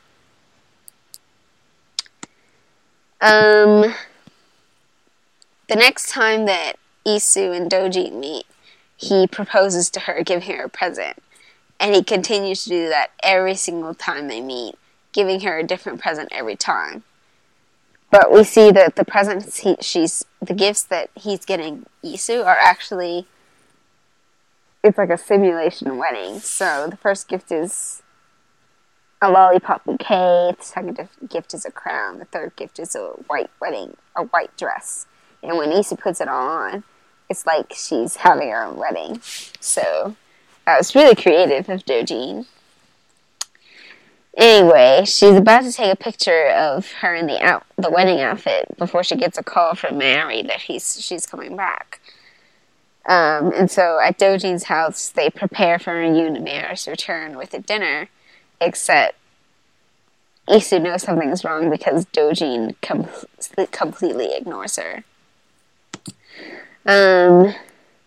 Um, the next time that Isu and Dojin meet, he proposes to her, giving her a present. And he continues to do that every single time they meet, giving her a different present every time. But we see that the presents he, she's, the gifts that he's getting Isu are actually, it's like a simulation wedding. So the first gift is a lollipop bouquet. The second gift is a crown. The third gift is a white wedding, a white dress. And when Isu puts it all on, it's like she's having her own wedding. So that was really creative of Dojin. Anyway, she's about to take a picture of her in the out the wedding outfit before she gets a call from Mary that he's she's coming back. Um, and so at Dojin's house, they prepare for Yoon and Mary's return with a dinner, except Isu knows something's wrong because Dojin com- completely ignores her. Um,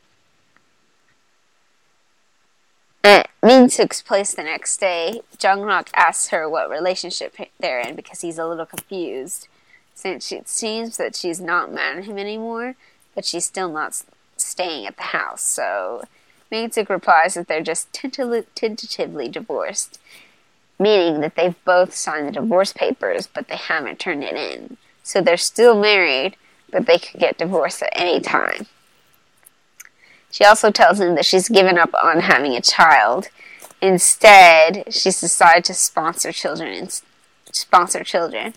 at Min-suk's place the next day, Jung-rock asks her what relationship they're in because he's a little confused, since it seems that she's not mad at him anymore, but she's still not staying at the house. So Min-suk replies that they're just tentatively, tentatively divorced, meaning that they've both signed the divorce papers, but they haven't turned it in. So they're still married, but they could get divorced at any time. She also tells him that she's given up on having a child. Instead, she's decided to sponsor children. Sponsor children.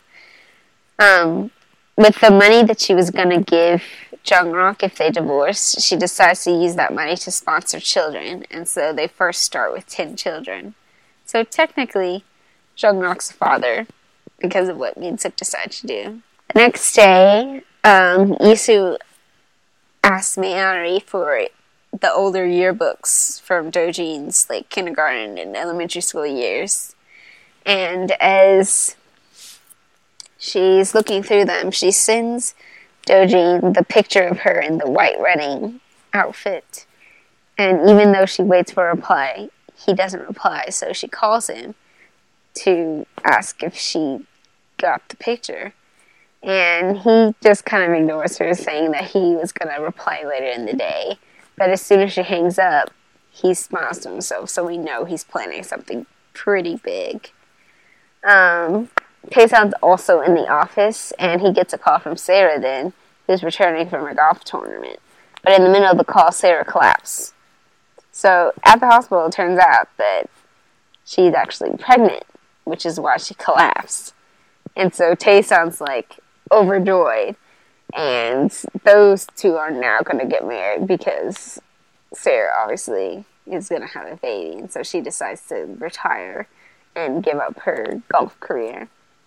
Um, with the money that she was going to give Jung-rock if they divorced, she decides to use that money to sponsor children, and so they first start with ten children. So technically, Jung-rock's father, because of what Min-suk decided to do. The next day, um, Isu asks Mayari for the older yearbooks from Dojin's like kindergarten and elementary school years. And as she's looking through them, she sends Dojin the picture of her in the white wedding outfit. And even though she waits for a reply, he doesn't reply, so she calls him to ask if she got the picture. And he just kind of ignores her, saying that he was going to reply later in the day. But as soon as she hangs up, he smiles to himself, so we know he's planning something pretty big. Um, Taeson's also in the office, and he gets a call from Sarah then, who's returning from a golf tournament. But in the middle of the call, Sarah collapses. So at the hospital, it turns out that she's actually pregnant, which is why she collapsed. And so Taeson's like overjoyed, and those two are now going to get married because Sarah obviously is going to have a baby, and so she decides to retire and give up her golf career.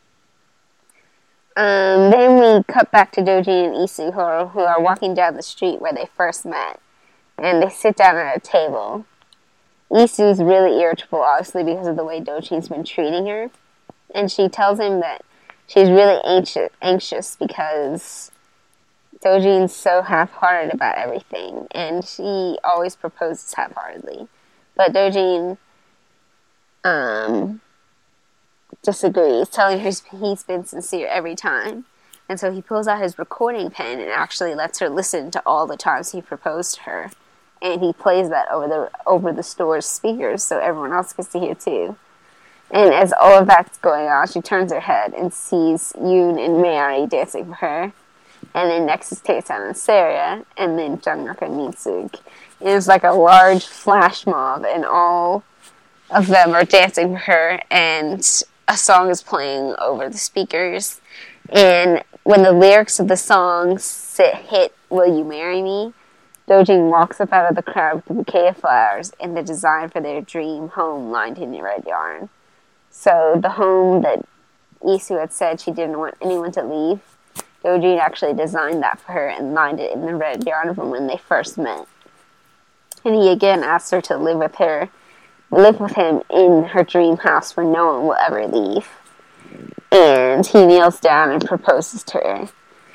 Um, then we cut back to Dojin and Isu, who are, who are walking down the street where they first met, and they sit down at a table. Isu's really irritable, obviously, because of the way Dojin's been treating her, and she tells him that she's really anxious, anxious because Dojin's so half-hearted about everything, and she always proposes half-heartedly. But Dojin um, disagrees, telling her he's been sincere every time. And so he pulls out his recording pen and actually lets her listen to all the times he proposed to her. And he plays that over the over the store's speakers so everyone else gets to hear too. And as all of that's going on, she turns her head and sees Yoon and Mary dancing for her. And then next is Taeson and Sarah, and then Jung-rock and Min-suk. And it's like a large flash mob, and all of them are dancing for her, and a song is playing over the speakers. And when the lyrics of the song sit, hit, "Will you marry me?" Dojin walks up out of the crowd with a bouquet of flowers and the design for their dream home lined in red yarn. So the home that Isu had said she didn't want anyone to leave, Dojin actually designed that for her and lined it in the red yarn from when they first met. And he again asked her to live with her, live with him in her dream house where no one will ever leave. And he kneels down and proposes to her.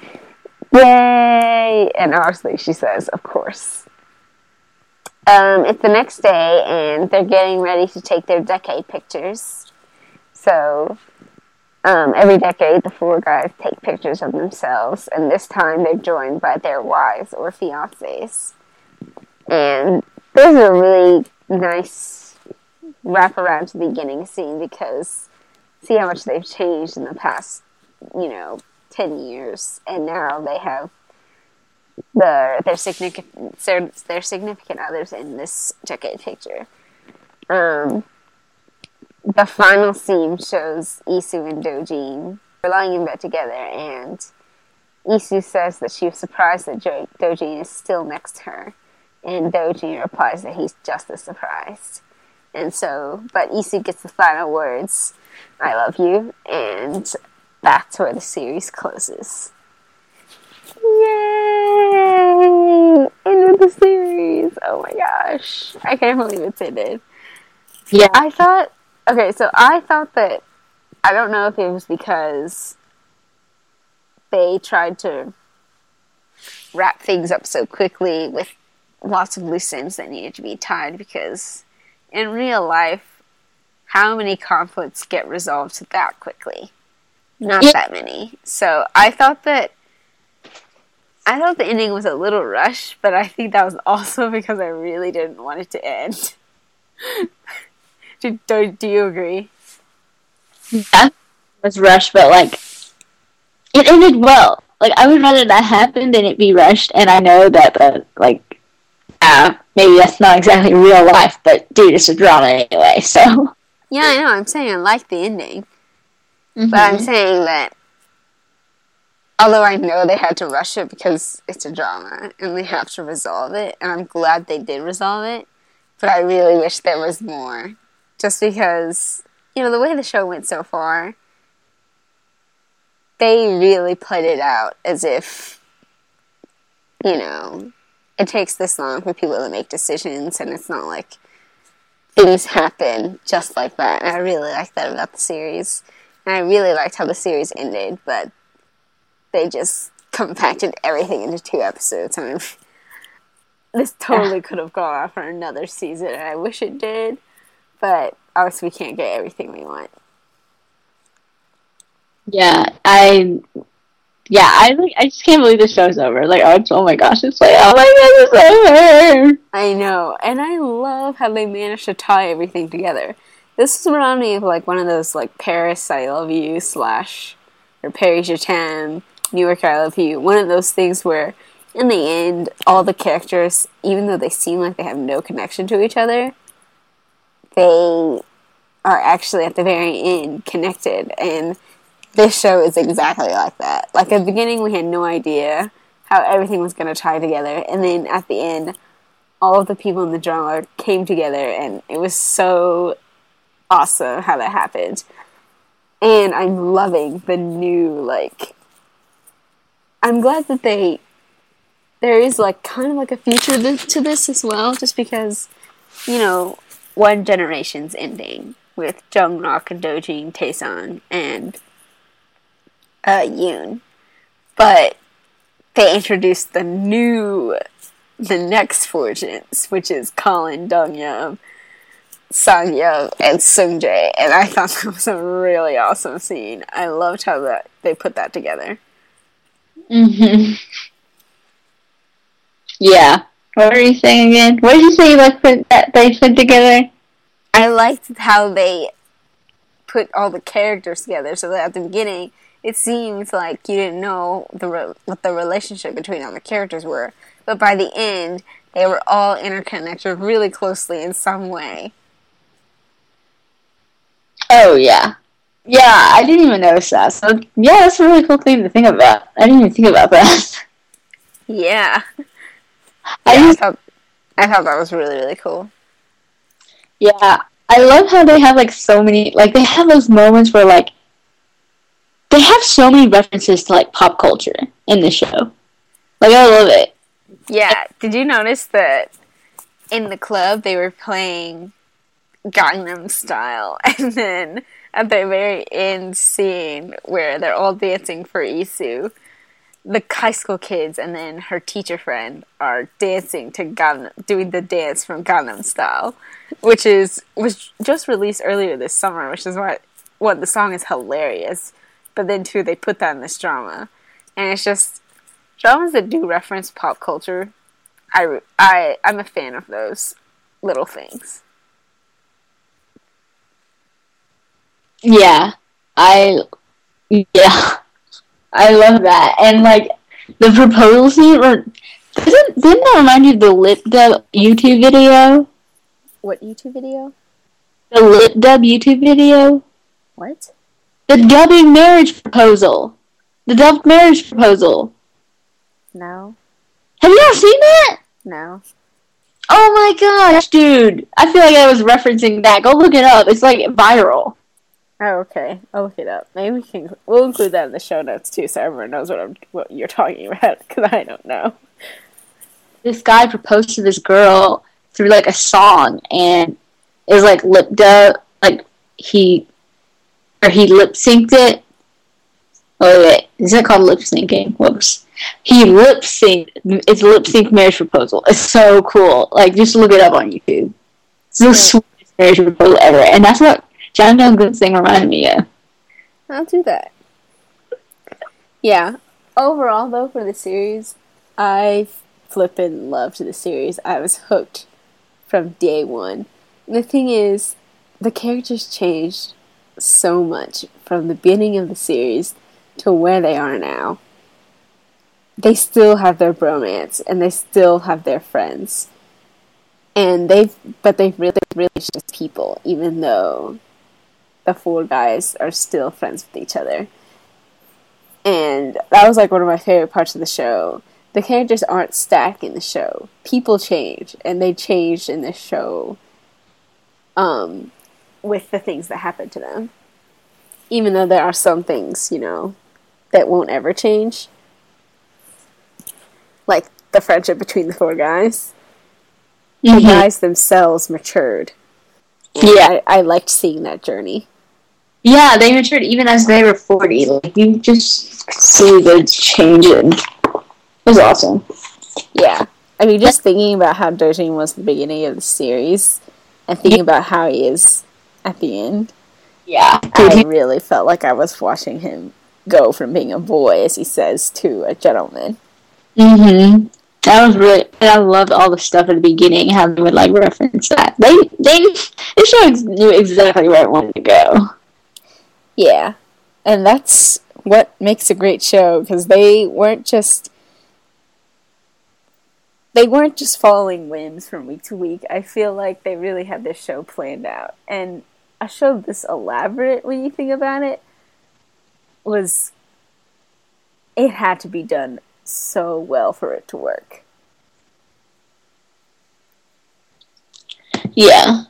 Yay! And obviously she says, of course. Um, it's the next day, and they're getting ready to take their decade pictures. So Um, every decade, the four guys take pictures of themselves, and this time they're joined by their wives or fiancés. And this is a really nice wraparound to the beginning scene because see how much they've changed in the past, you know, ten years, and now they have the their significant their, their significant others in this decade picture. Um. the final scene shows Isu and Dojin lying in bed together, and Isu says that she was surprised that jo- Dojin is still next to her, and Dojin replies that he's just as surprised. And so, but Isu gets the final words, "I love you," and that's where the series closes. Yay! End of the series! Oh my gosh. I can't believe it's ended. Yeah. I thought, okay, so I thought that, I don't know if it was because they tried to wrap things up so quickly with lots of loose ends that needed to be tied, because in real life, how many conflicts get resolved that quickly? Not Yeah. that many. So I thought that I thought the ending was a little rushed, but I think that was also because I really didn't want it to end. do, do, do you agree? Yeah, it was rushed, but like it ended well. Like I would rather that happen than it be rushed. And I know that, the like, uh, maybe that's not exactly real life, but dude, it's a drama anyway. So Yeah, I know. I'm saying I like the ending, mm-hmm. but I'm saying that although I know they had to rush it because it's a drama and they have to resolve it, and I'm glad they did resolve it, but I really wish there was more. Just because, you know, the way the show went so far, they really played it out as if, you know, it takes this long for people to make decisions, and it's not like things happen just like that. And I really liked that about the series. And I really liked how the series ended, but they just compacted everything into two episodes. I mean, this totally could have gone on for another season, and I wish it did, but obviously we can't get everything we want. yeah, I yeah, I like I just can't believe the show's over. Like oh, it's, oh my gosh, it's like oh my god, it's over. I know, and I love how they managed to tie everything together. This reminded me of like one of those like Paris I Love You slash or Paris Je t'aime, New York I Love You. One of those things where in the end all the characters, even though they seem like they have no connection to each other, they are actually at the very end connected. And this show is exactly like that. Like at the beginning we had no idea how everything was going to tie together, and then at the end all of the people in the drama came together, and it was so awesome how that happened. And I'm loving the new, like, I'm glad that they, there is like kind of like a future to, to this as well, just because, you know, one generation's ending with Jungkook and Dojin, Taesan, and uh, Yoon. But they introduced the new, the next fortunes, which is Colin, Dongyum, Sangyeon, and Seungjae, and I thought that was a really awesome scene. I loved how that they put that together. Mm-hmm. Yeah. What were you saying again? What did you say you like put that they put together? I liked how they put all the characters together, so that at the beginning it seems like you didn't know the re- what the relationship between all the characters were, but by the end they were all interconnected really closely in some way. Oh, yeah. Yeah, I didn't even notice that. So, yeah, that's a really cool thing to think about. I didn't even think about that. Yeah. I yeah, just, I thought, I thought that was really, really cool. yeah, I love how they have, like, so many, like, they have those moments where, like, they have so many references to, like, pop culture in the show. Like, I love it. Yeah, did you notice that in the club they were playing Gangnam Style, and then at the very end scene where they're all dancing for Isu, the high school kids and then her teacher friend are dancing to Gangnam, doing the dance from Gangnam Style, which is was just released earlier this summer, which is why what the song is hilarious. But then too, they put that in this drama, and it's just dramas that do reference pop culture. I I I'm a fan of those little things. Yeah, I, yeah, I love that. And, like, the proposal scene, or, doesn't, didn't that remind you of the Lip Dub YouTube video? What YouTube video? The lip dub YouTube video. What? The dubbing marriage proposal. The dubbed marriage proposal. No. Have you not seen that? No. Oh my gosh, dude. I feel like I was referencing that. Go look it up. It's like viral. Oh, okay. I'll look it up. Maybe we can. We'll include that in the show notes too, so everyone knows what I'm, what you're talking about. Because I don't know. This guy proposed to this girl through like a song, and it was like lip dub. Like he, or he lip synced it. Oh wait, is that called lip syncing? Whoops. He lip synced. It's lip sync marriage proposal. It's so cool. Like just look it up on YouTube. It's the sweetest marriage proposal ever, and that's what John John Good's thing reminded me of. I'll do that. Yeah. Overall, though, for the series, I flippin' loved the series. I was hooked from day one. And the thing is, the characters changed so much from the beginning of the series to where they are now. They still have their bromance, and they still have their friends. And they've, but they've really, really just people, even though the four guys are still friends with each other. And that was like one of my favorite parts of the show. The characters aren't static in the show. People change, and they changed in the show um, with the things that happen to them. Even though there are some things, you know, that won't ever change. Like the friendship between the four guys. Mm-hmm. The guys themselves matured. And yeah. I, I liked seeing that journey. Yeah, they matured even as they were forty. Like, you just see the change in. It was awesome. Yeah. I mean, just thinking about how Dojin was at the beginning of the series, and thinking about how he is at the end. Yeah. I really felt like I was watching him go from being a boy, as he says, to a gentleman. Mm-hmm. That was really, and I loved all the stuff at the beginning, how they would, like, reference that. They, they, they show knew exactly where it wanted to go. Yeah. And that's what makes a great show, because they weren't just, they weren't just following whims from week to week. I feel like they really had this show planned out. And a show this elaborate, when you think about it, was, it had to be done so well for it to work. Yeah.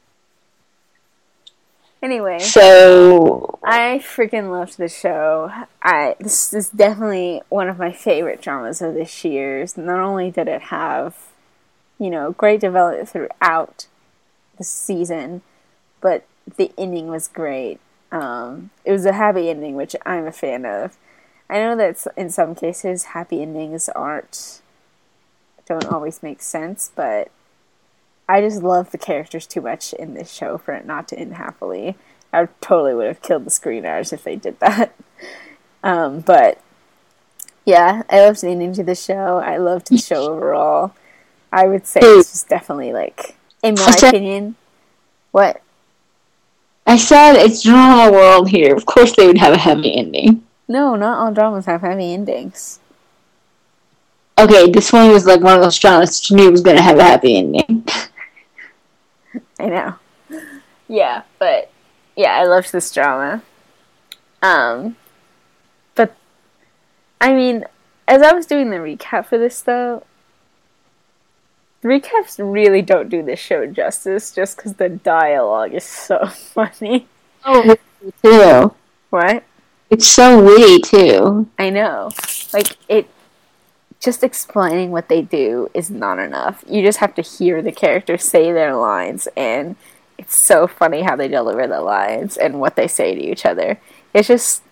Anyway, so I freaking loved the show. I this is definitely one of my favorite dramas of this year. Not only did it have, you know, great development throughout the season, but the ending was great. Um, it was a happy ending, which I'm a fan of. I know that in some cases happy endings aren't don't always make sense, but I just love the characters too much in this show for it not to end happily. I totally would have killed the screenwriters if they did that. Um, but yeah, I loved the ending to the show. I loved the show overall. I would say this was definitely, like, in my opinion, what? I said it's drama world here. Of course they would have a happy ending. No, not all dramas have happy endings. Okay, this one was like one of those dramas to me was going to have a happy ending. I know. Yeah, but yeah, I loved this drama. Um, but I mean, as I was doing the recap for this, though, the recaps really don't do this show justice, just because the dialogue is so funny. Oh, too. What? It's so witty, too. I know. Like, it, just explaining what they do is not enough. You just have to hear the characters say their lines, and it's so funny how they deliver the lines and what they say to each other. It's just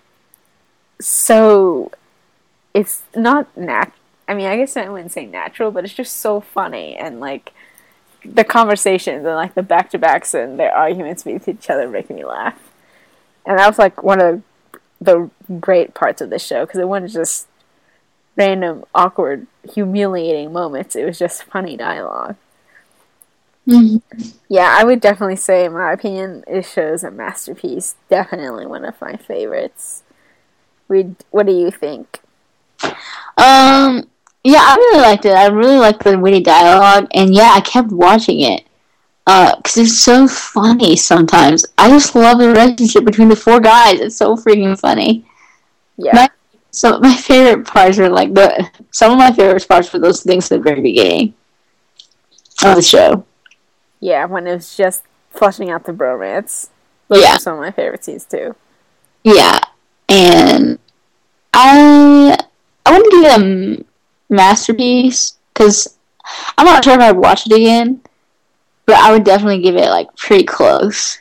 so, it's not nat. I mean, I guess I wouldn't say natural, but it's just so funny, and like the conversations and like the back-to-backs and their arguments with each other make me laugh. And that was like one of the great parts of the show, because it wasn't just random, awkward, humiliating moments. It was just funny dialogue. Mm-hmm. Yeah, I would definitely say, in my opinion, this show is a masterpiece. Definitely one of my favorites. We, what do you think? Um, yeah, I really liked it. I really liked the witty dialogue, and yeah, I kept watching it. because it's so funny sometimes. I just love the relationship between the four guys. It's so freaking funny. Yeah. My, so my favorite parts are like the some of my favorite parts were those things at the very beginning of the show. Yeah, when it was just fleshing out the bromance. Those Yeah. are some of my favorite scenes too. Yeah, and I I wouldn't give it a m- masterpiece because I'm not sure if I'd watch it again, but I would definitely give it like pretty close.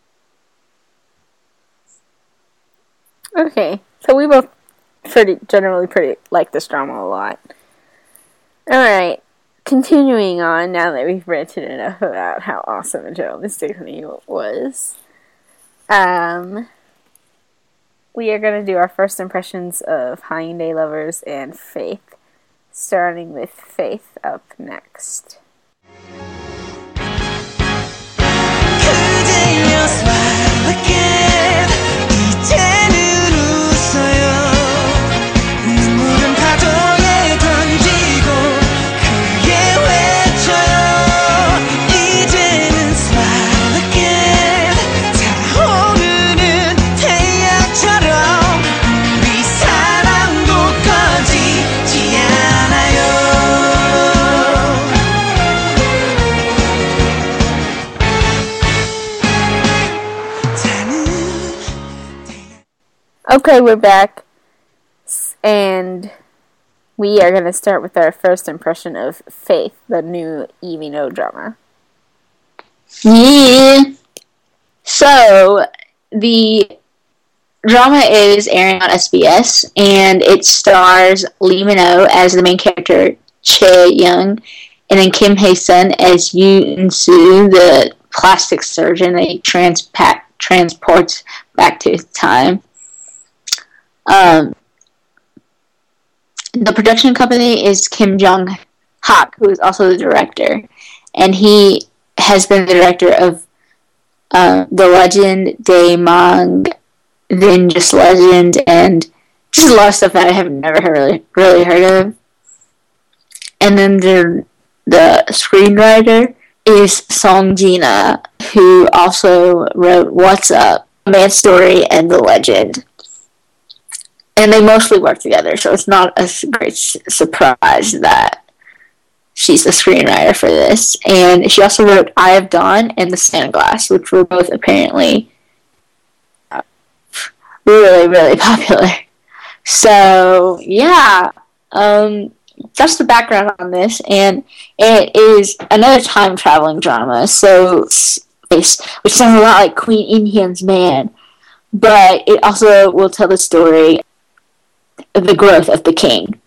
Okay, so we both pretty generally pretty like this drama a lot. All right, continuing on. Now that we've ranted enough about how awesome a show Miss Disney was, um, we are going to do our first impressions of Hyundai Lovers and Faith, starting with Faith up next. Okay, we're back, and we are going to start with our first impression of Faith, the new Evie No drama. Yeah. So the drama is airing on S B S, and it stars Lee Min-ho as the main character, Chae Young, and then Kim Hae-sun as Yoon Soo, the plastic surgeon that he transpa- transports back to time. Um, the production company is Kim Jong-hak, who is also the director, and he has been the director of uh, The Legend, Daemang, Then Just Legend, and just a lot of stuff that I have never really, really heard of. And then the, the screenwriter is Song Jina, who also wrote What's Up, Man's Story, and The Legend. And they mostly work together, so it's not a great surprise that she's the screenwriter for this. And she also wrote Eye of Dawn and The Sand Glass, which were both apparently really, really popular. So, yeah, um, that's the background on this. And it is another time-traveling drama, so which sounds a lot like Queen In-hyun's Man. But it also will tell the story the growth of the king.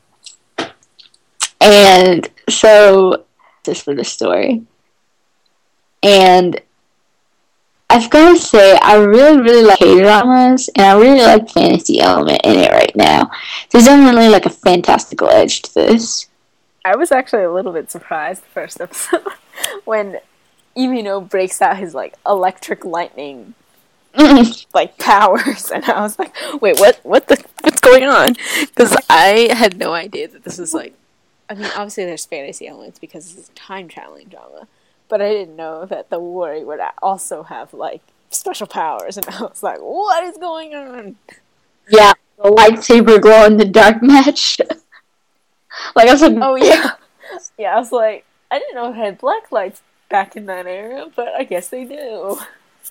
And so just for the story. And I've got to say, I really, really like K-dramas, and I really like the fantasy element in it right now. There's definitely like a fantastical edge to this. I was actually a little bit surprised the first episode when Imino breaks out his like electric lightning like powers, and I was like, wait, what what the what's going on? Because I had no idea that this was like, I mean, obviously there's fantasy elements because it's a time traveling drama, but I didn't know that the warrior would also have like special powers, and I was like, what is going on? Yeah, the lightsaber glow in the dark match. Like I was like, oh yeah, yeah, I was like, I didn't know it had black lights back in that era, but I guess they do.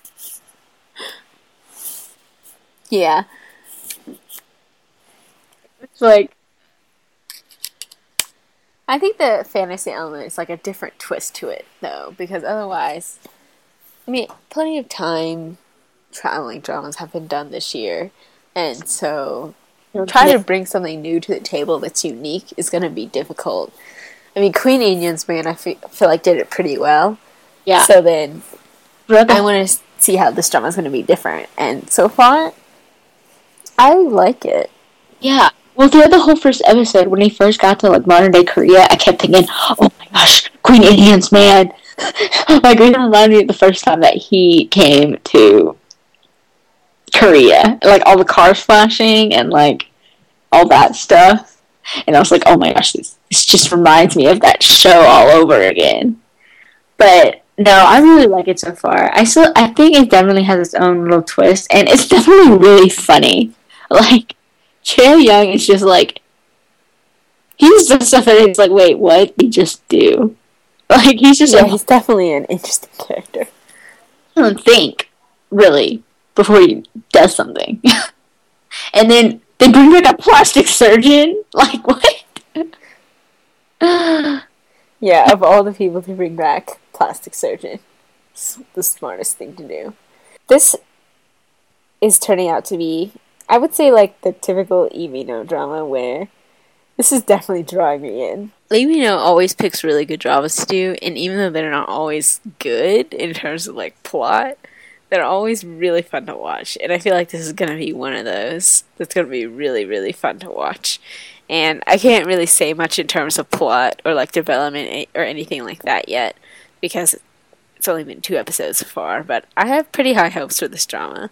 Yeah. It's like, I think the fantasy element is like a different twist to it, though, because otherwise, I mean, plenty of time traveling dramas have been done this year, and so trying to bring something new to the table that's unique is going to be difficult. I mean, Queen In-hyun's Man, I feel, feel like did it pretty well. yeah. So then, I want to see how this drama is going to be different, and so far, I like it. Yeah. Well, throughout the whole first episode, when he first got to like modern day Korea, I kept thinking, "Oh my gosh, Queen In-hyun's Man!" Like it reminded me of the first time that he came to Korea, like all the cars flashing and like all that stuff, and I was like, "Oh my gosh, this this just reminds me of that show all over again." But No, I really like it so far. I still, I think it definitely has its own little twist, and it's definitely really funny. Like, Chae Young is just like, he's just stuff that it's like, wait, what did he just do? Like, he's just Yeah, like, he's definitely an interesting character. he doesn't think, really, before he does something. And then they bring back a plastic surgeon? Like, what? Yeah, of all the people to bring back, plastic surgeon. It's the smartest thing to do. This is turning out to be, I would say, like the typical Lee Min-ho drama where this is definitely drawing me in. Lee Min-ho always picks really good dramas to do, and even though they're not always good in terms of like plot, they're always really fun to watch. And I feel like this is going to be one of those that's going to be really, really fun to watch. And I can't really say much in terms of plot or like development or anything like that yet, because it's only been two episodes so far, but I have pretty high hopes for this drama.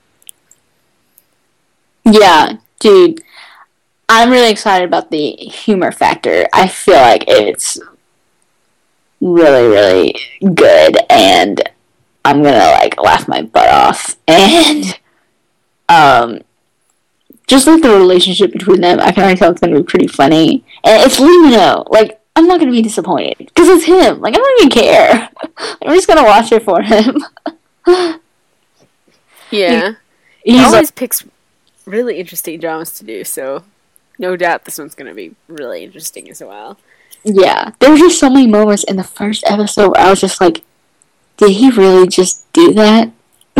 Yeah, dude. I'm really excited about the humor factor. I feel like it's really, really good, and I'm gonna like laugh my butt off. And um, just like the relationship between them, I can already tell it's gonna be pretty funny. And it's Lee Min-ho. Like, I'm not gonna be disappointed because it's him. Like, I don't even care. I'm just gonna watch it for him. Yeah, he, he he's always like, picks really interesting dramas to do, so no doubt this one's gonna be really interesting as well. yeah. There were just so many moments in the first episode where I was just like, did he really just do that?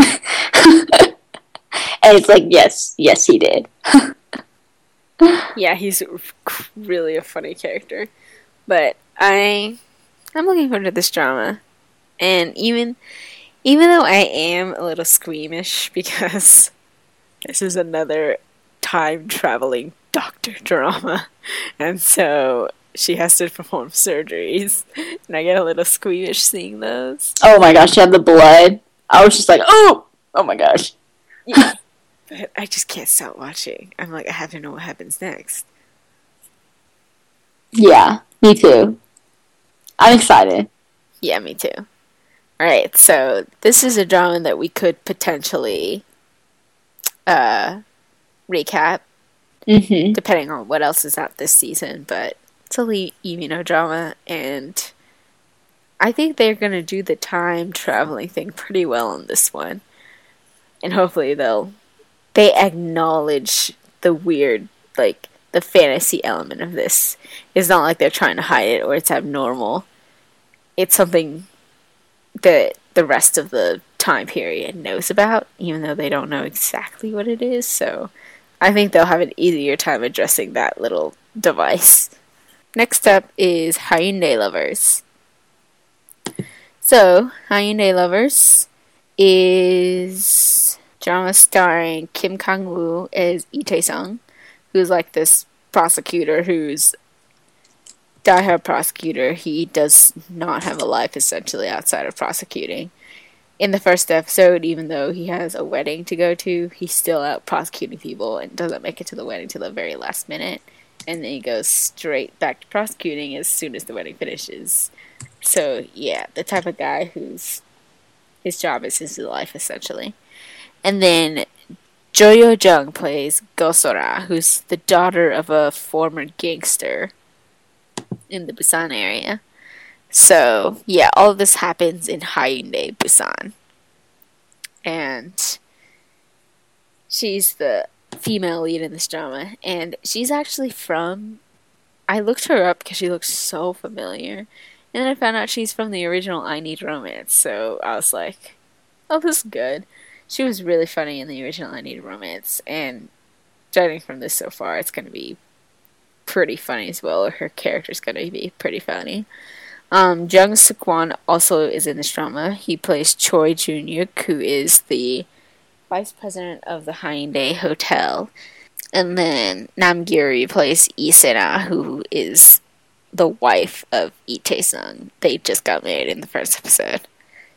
And it's like, yes, yes, he did. Yeah, he's really a funny character. But I, I'm looking forward to this drama, and even, even though I am a little squeamish because this is another time traveling doctor drama, and so she has to perform surgeries, and I get a little squeamish seeing those. Oh my gosh, she had the blood. I was just like, oh, oh my gosh. Yeah. But I just can't stop watching. I'm like, I have to know what happens next. Yeah, me too. I'm excited. Yeah, me too. Alright, so this is a drama that we could potentially uh, recap, Mm-hmm. depending on what else is out this season, but it's a Lee Min-ho drama, and I think they're going to do the time traveling thing pretty well on this one. And hopefully they'll they acknowledge the weird, like, the fantasy element of this. It's not like they're trying to hide it or it's abnormal. It's something that the rest of the time period knows about, even though they don't know exactly what it is. So I think they'll have an easier time addressing that little device. Next up is Hyundai Lovers. So, Hyundai Lovers is drama starring Kim Kang-woo as Lee Tae-sung, who's like this prosecutor who's diehard prosecutor. He does not have a life essentially outside of prosecuting. In the first episode, even though he has a wedding to go to, he's still out prosecuting people and doesn't make it to the wedding till the very last minute. And then he goes straight back to prosecuting as soon as the wedding finishes. So, yeah, the type of guy whose his job is his life, essentially. And then Jo Yo-jung plays Go-sora, who's the daughter of a former gangster in the Busan area. So, yeah, all of this happens in Hyundai, Busan. And she's the female lead in this drama. And she's actually from... I looked her up because she looks so familiar. And then I found out she's from the original I Need Romance. So I was like, oh, this is good. She was really funny in the original I Need Romance. And judging from this so far, it's going to be pretty funny as well. Or her character's going to be pretty funny. Um, Jung Suk-won also is in this drama. He plays Choi Jun-yuk, who is the vice president of the Hyundai Hotel. And then Nam Gyuri plays Lee Se-na, who is the wife of Lee Tae-sung. They just got married in the first episode.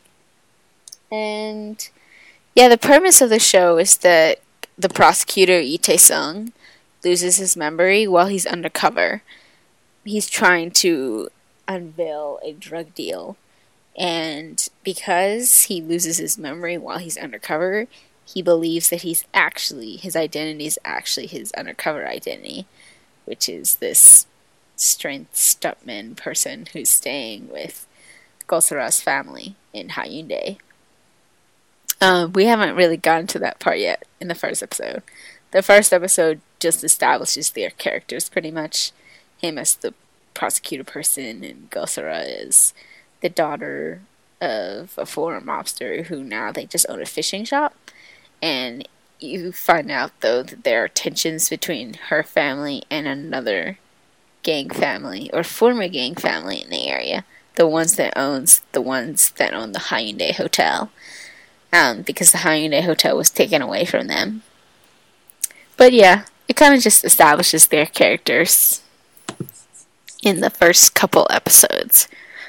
And yeah, the premise of the show is that the prosecutor, Lee Tae-sung, loses his memory while he's undercover. He's trying to unveil a drug deal, And because he loses his memory while he's undercover, he believes that he's actually, his identity is actually his undercover identity, which is this strength stuntman person who's staying with Gosara's family in Hyundai. Um, we haven't really gotten to that part yet in the first episode. The first episode just establishes their characters pretty much. Him as the prosecutor person, and Gosara is the daughter of a former mobster who now they just own a fishing shop. And you find out, though, that there are tensions between her family and another gang family, or former gang family in the area. The ones that owns, the ones that own the Hyundai Hotel. Um, because the Hyundai Hotel was taken away from them. But yeah, it kind of just establishes their characters in the first couple episodes.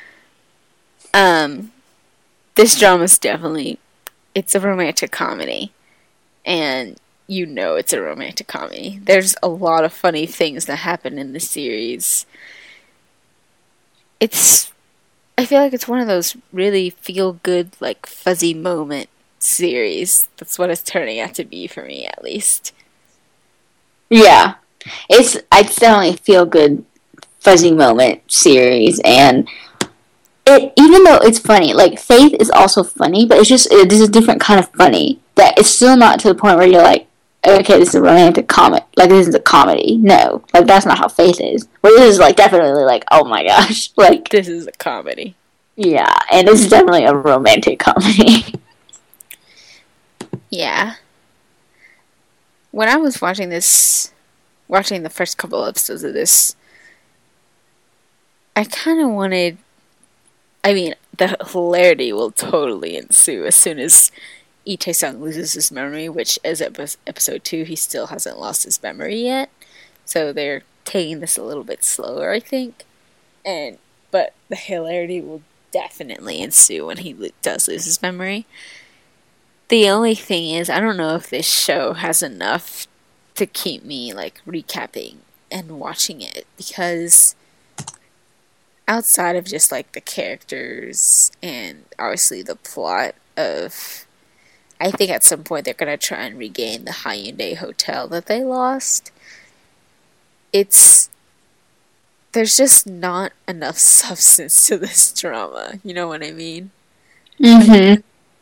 Um, this drama is definitely, it's a romantic comedy. And you know it's a romantic comedy. There's a lot of funny things that happen in the series. It's, I feel like it's one of those really feel-good, like, fuzzy moment series. That's what it's turning out to be for me, at least. Yeah. It's, it's definitely a feel-good, fuzzy moment series, and it, even though it's funny, like, Faith is also funny, but it's just, it is a different kind of funny. That it's still not to the point where you're like, okay, this is a romantic comedy. Like, this is a comedy. No. Like, that's not how Faith is. But this is, like, definitely, like, oh my gosh. Like, this is a comedy. Yeah, and this is definitely a romantic comedy. Yeah. When I was watching this, watching the first couple episodes of this, I kind of wanted, I mean, the hilarity will totally ensue as soon as Itae-san loses his memory, which as episode two, he still hasn't lost his memory yet. So they're taking this a little bit slower, I think. And but the hilarity will definitely ensue when he lo- does lose his memory. The only thing is, I don't know if this show has enough to keep me like recapping and watching it, because outside of just like the characters and obviously the plot of, I think at some point they're going to try and regain the Hyundai Hotel that they lost. It's, there's just not enough substance to this drama. You know what I mean? Mm-hmm.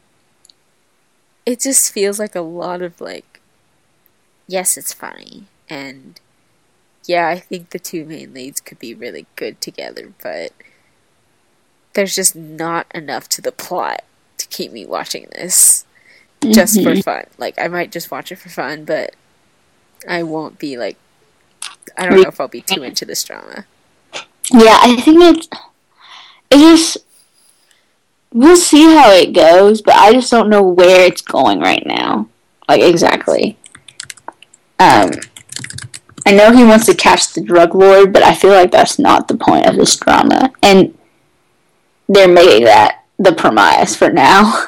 It just feels like a lot of like, yes, it's funny. And yeah, I think the two main leads could be really good together, but there's just not enough to the plot to keep me watching this. Just mm-hmm. for fun. Like, I might just watch it for fun, but I won't be, like, I don't know if I'll be too into this drama. Yeah, I think it's, it just, we'll see how it goes, but I just don't know where it's going right now. Like, exactly. Um, I know he wants to catch the drug lord, but I feel like that's not the point of this drama. And they're making that the premise for now.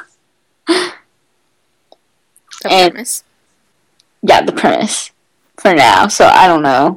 The and, premise? Yeah, the premise for now. So I don't know.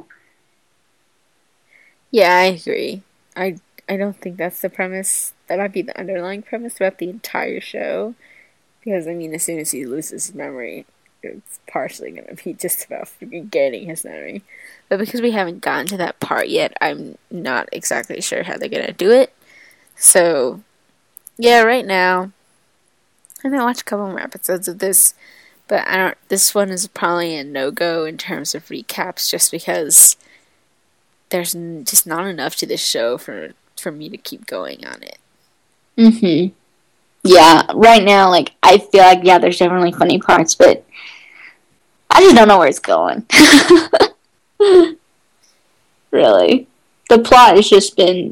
Yeah, I agree. I I don't think that's the premise. That might be the underlying premise throughout the entire show. Because, I mean, as soon as he loses his memory, it's partially going to be just about regaining his memory. But because we haven't gotten to that part yet, I'm not exactly sure how they're going to do it. So, yeah, right now, I'm going to watch a couple more episodes of this. But I don't. This one is probably a no-go in terms of recaps, just because there's n- just not enough to this show for for me to keep going on it. Mm-hmm. Yeah, right now, like, I feel like, yeah, there's definitely funny parts, but I just don't know where it's going. Really. The plot has just been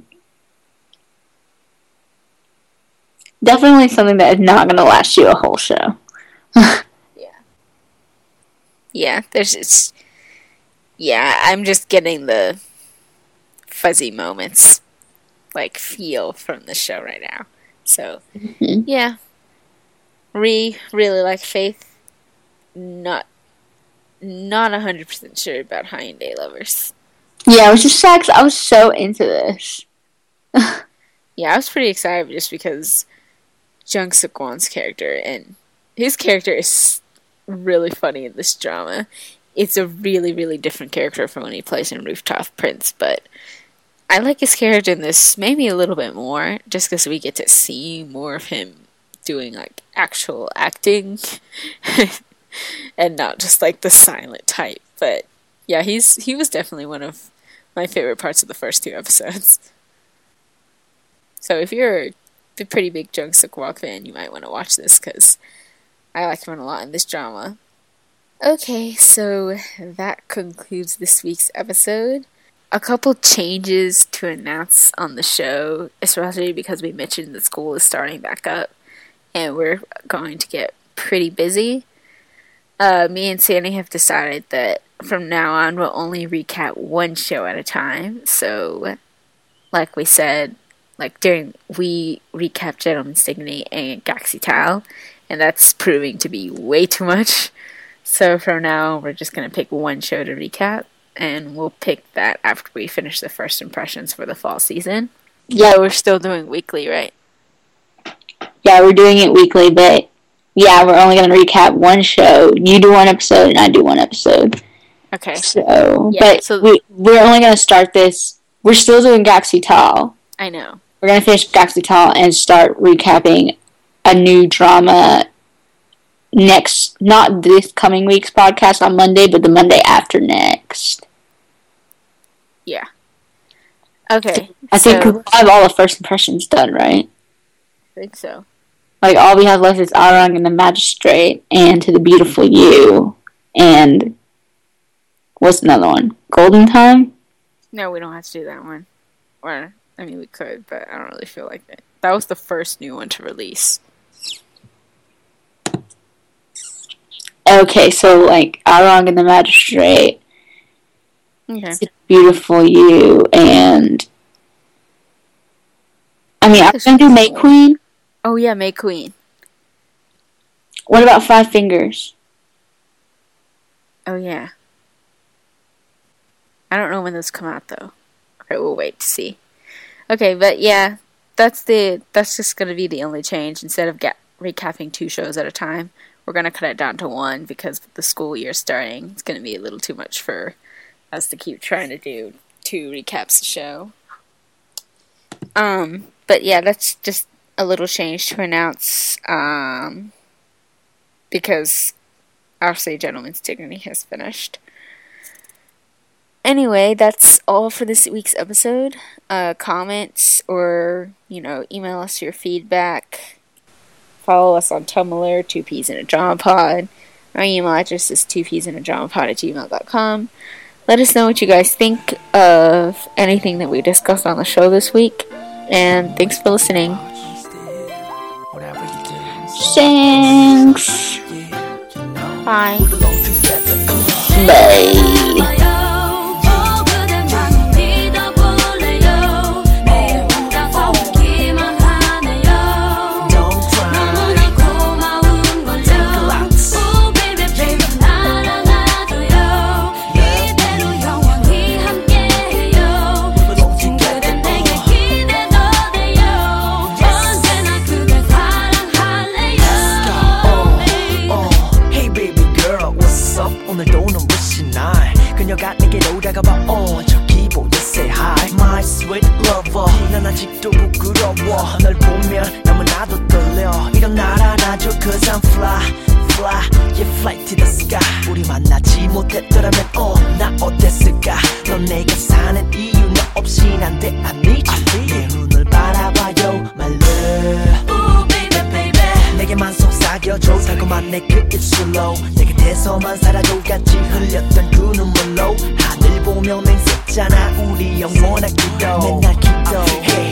definitely something that is not going to last you a whole show. Yeah, there's just, yeah, I'm just getting the fuzzy moments, like, feel from the show right now. So, mm-hmm. yeah. Re, really like Faith. Not, not one hundred percent sure about Hyundai Lovers. Yeah, it was just sad because I was so into this. Yeah, I was pretty excited just because Jung Suk Won's character, and his character is really funny in this drama. It's a really, really different character from when he plays in Rooftop Prince, but I like his character in this maybe a little bit more, just because we get to see more of him doing, like, actual acting, and not just, like, the silent type. But, yeah, he's he was definitely one of my favorite parts of the first two episodes. So if you're a pretty big Jung Suk Won fan, you might want to watch this, because I like him a lot in this drama. Okay, so that concludes this week's episode. A couple changes to announce on the show, especially because we mentioned the school is starting back up, and we're going to get pretty busy. Uh, me and Sandy have decided that from now on we'll only recap one show at a time. So, like we said, like during we recap Gentleman's Dignity and Galaxy Tile, and that's proving to be way too much. So from now on, we're just going to pick one show to recap, and we'll pick that after we finish the first impressions for the fall season. Yeah, we're still doing weekly, right? Yeah, we're doing it weekly, but yeah, we're only going to recap one show. You do one episode, and I do one episode. Okay. So, yeah, but so we, we're only going to start this. We're still doing Galaxy Tile. I know. We're going to finish Galaxy Tile and start recapping a new drama next, not this coming week's podcast on Monday, but the Monday after next. Yeah. Okay. I think so, we'll have all the first impressions done, right? I think so. Like, all we have left is Arang and the Magistrate, and To the Beautiful You, and what's another one? Golden Time? No, we don't have to do that one. Or, I mean, we could, but I don't really feel like it. That was the first new one to release. Okay, so, like, Arang and the Magistrate, Okay. To the Beautiful You, and I mean, I'm going to do May Queen. Oh, yeah, May Queen. What about Five Fingers? Oh, yeah. I don't know when those come out, though. Okay, we'll wait to see. Okay, but yeah, that's the that's just going to be the only change. Instead of get, recapping two shows at a time, we're going to cut it down to one, because with the school year starting, it's going to be a little too much for us to keep trying to do two recaps a show. Um, but yeah, that's just a little change to announce, um, because obviously Gentleman's Dignity has finished. Anyway, that's all for this week's episode. Uh, comments or, you know, email us your feedback. Follow us on Tumblr, two peas in a drama pod. Our email address is two peas in a drama pod at gmail dot com. Let us know what you guys think of anything that we discussed on the show this week. And thanks for listening. Thanks. Bye. Bye. 그녀가 내게로 다가와 어 저기 보여 say hi my sweet lover 난 아직도 부끄러워 널 보면 너무나도 떨려 일어나라 안아줘 cause I'm fly fly yeah fly to the sky 우리 만나지 못했더라면 어 나 어땠을까 넌 내가 사는 이유 너 없인 안 돼 I need you 내 눈을 바라봐요 my love ooh baby baby 내게만 속삭여줘 달콤한 내 그 입술로 내 곁에서만 살아도 같이 흘렸던 그 눈물로 하늘 보며 맹세잖아 우리 영원한 기도 맨날 기도 hey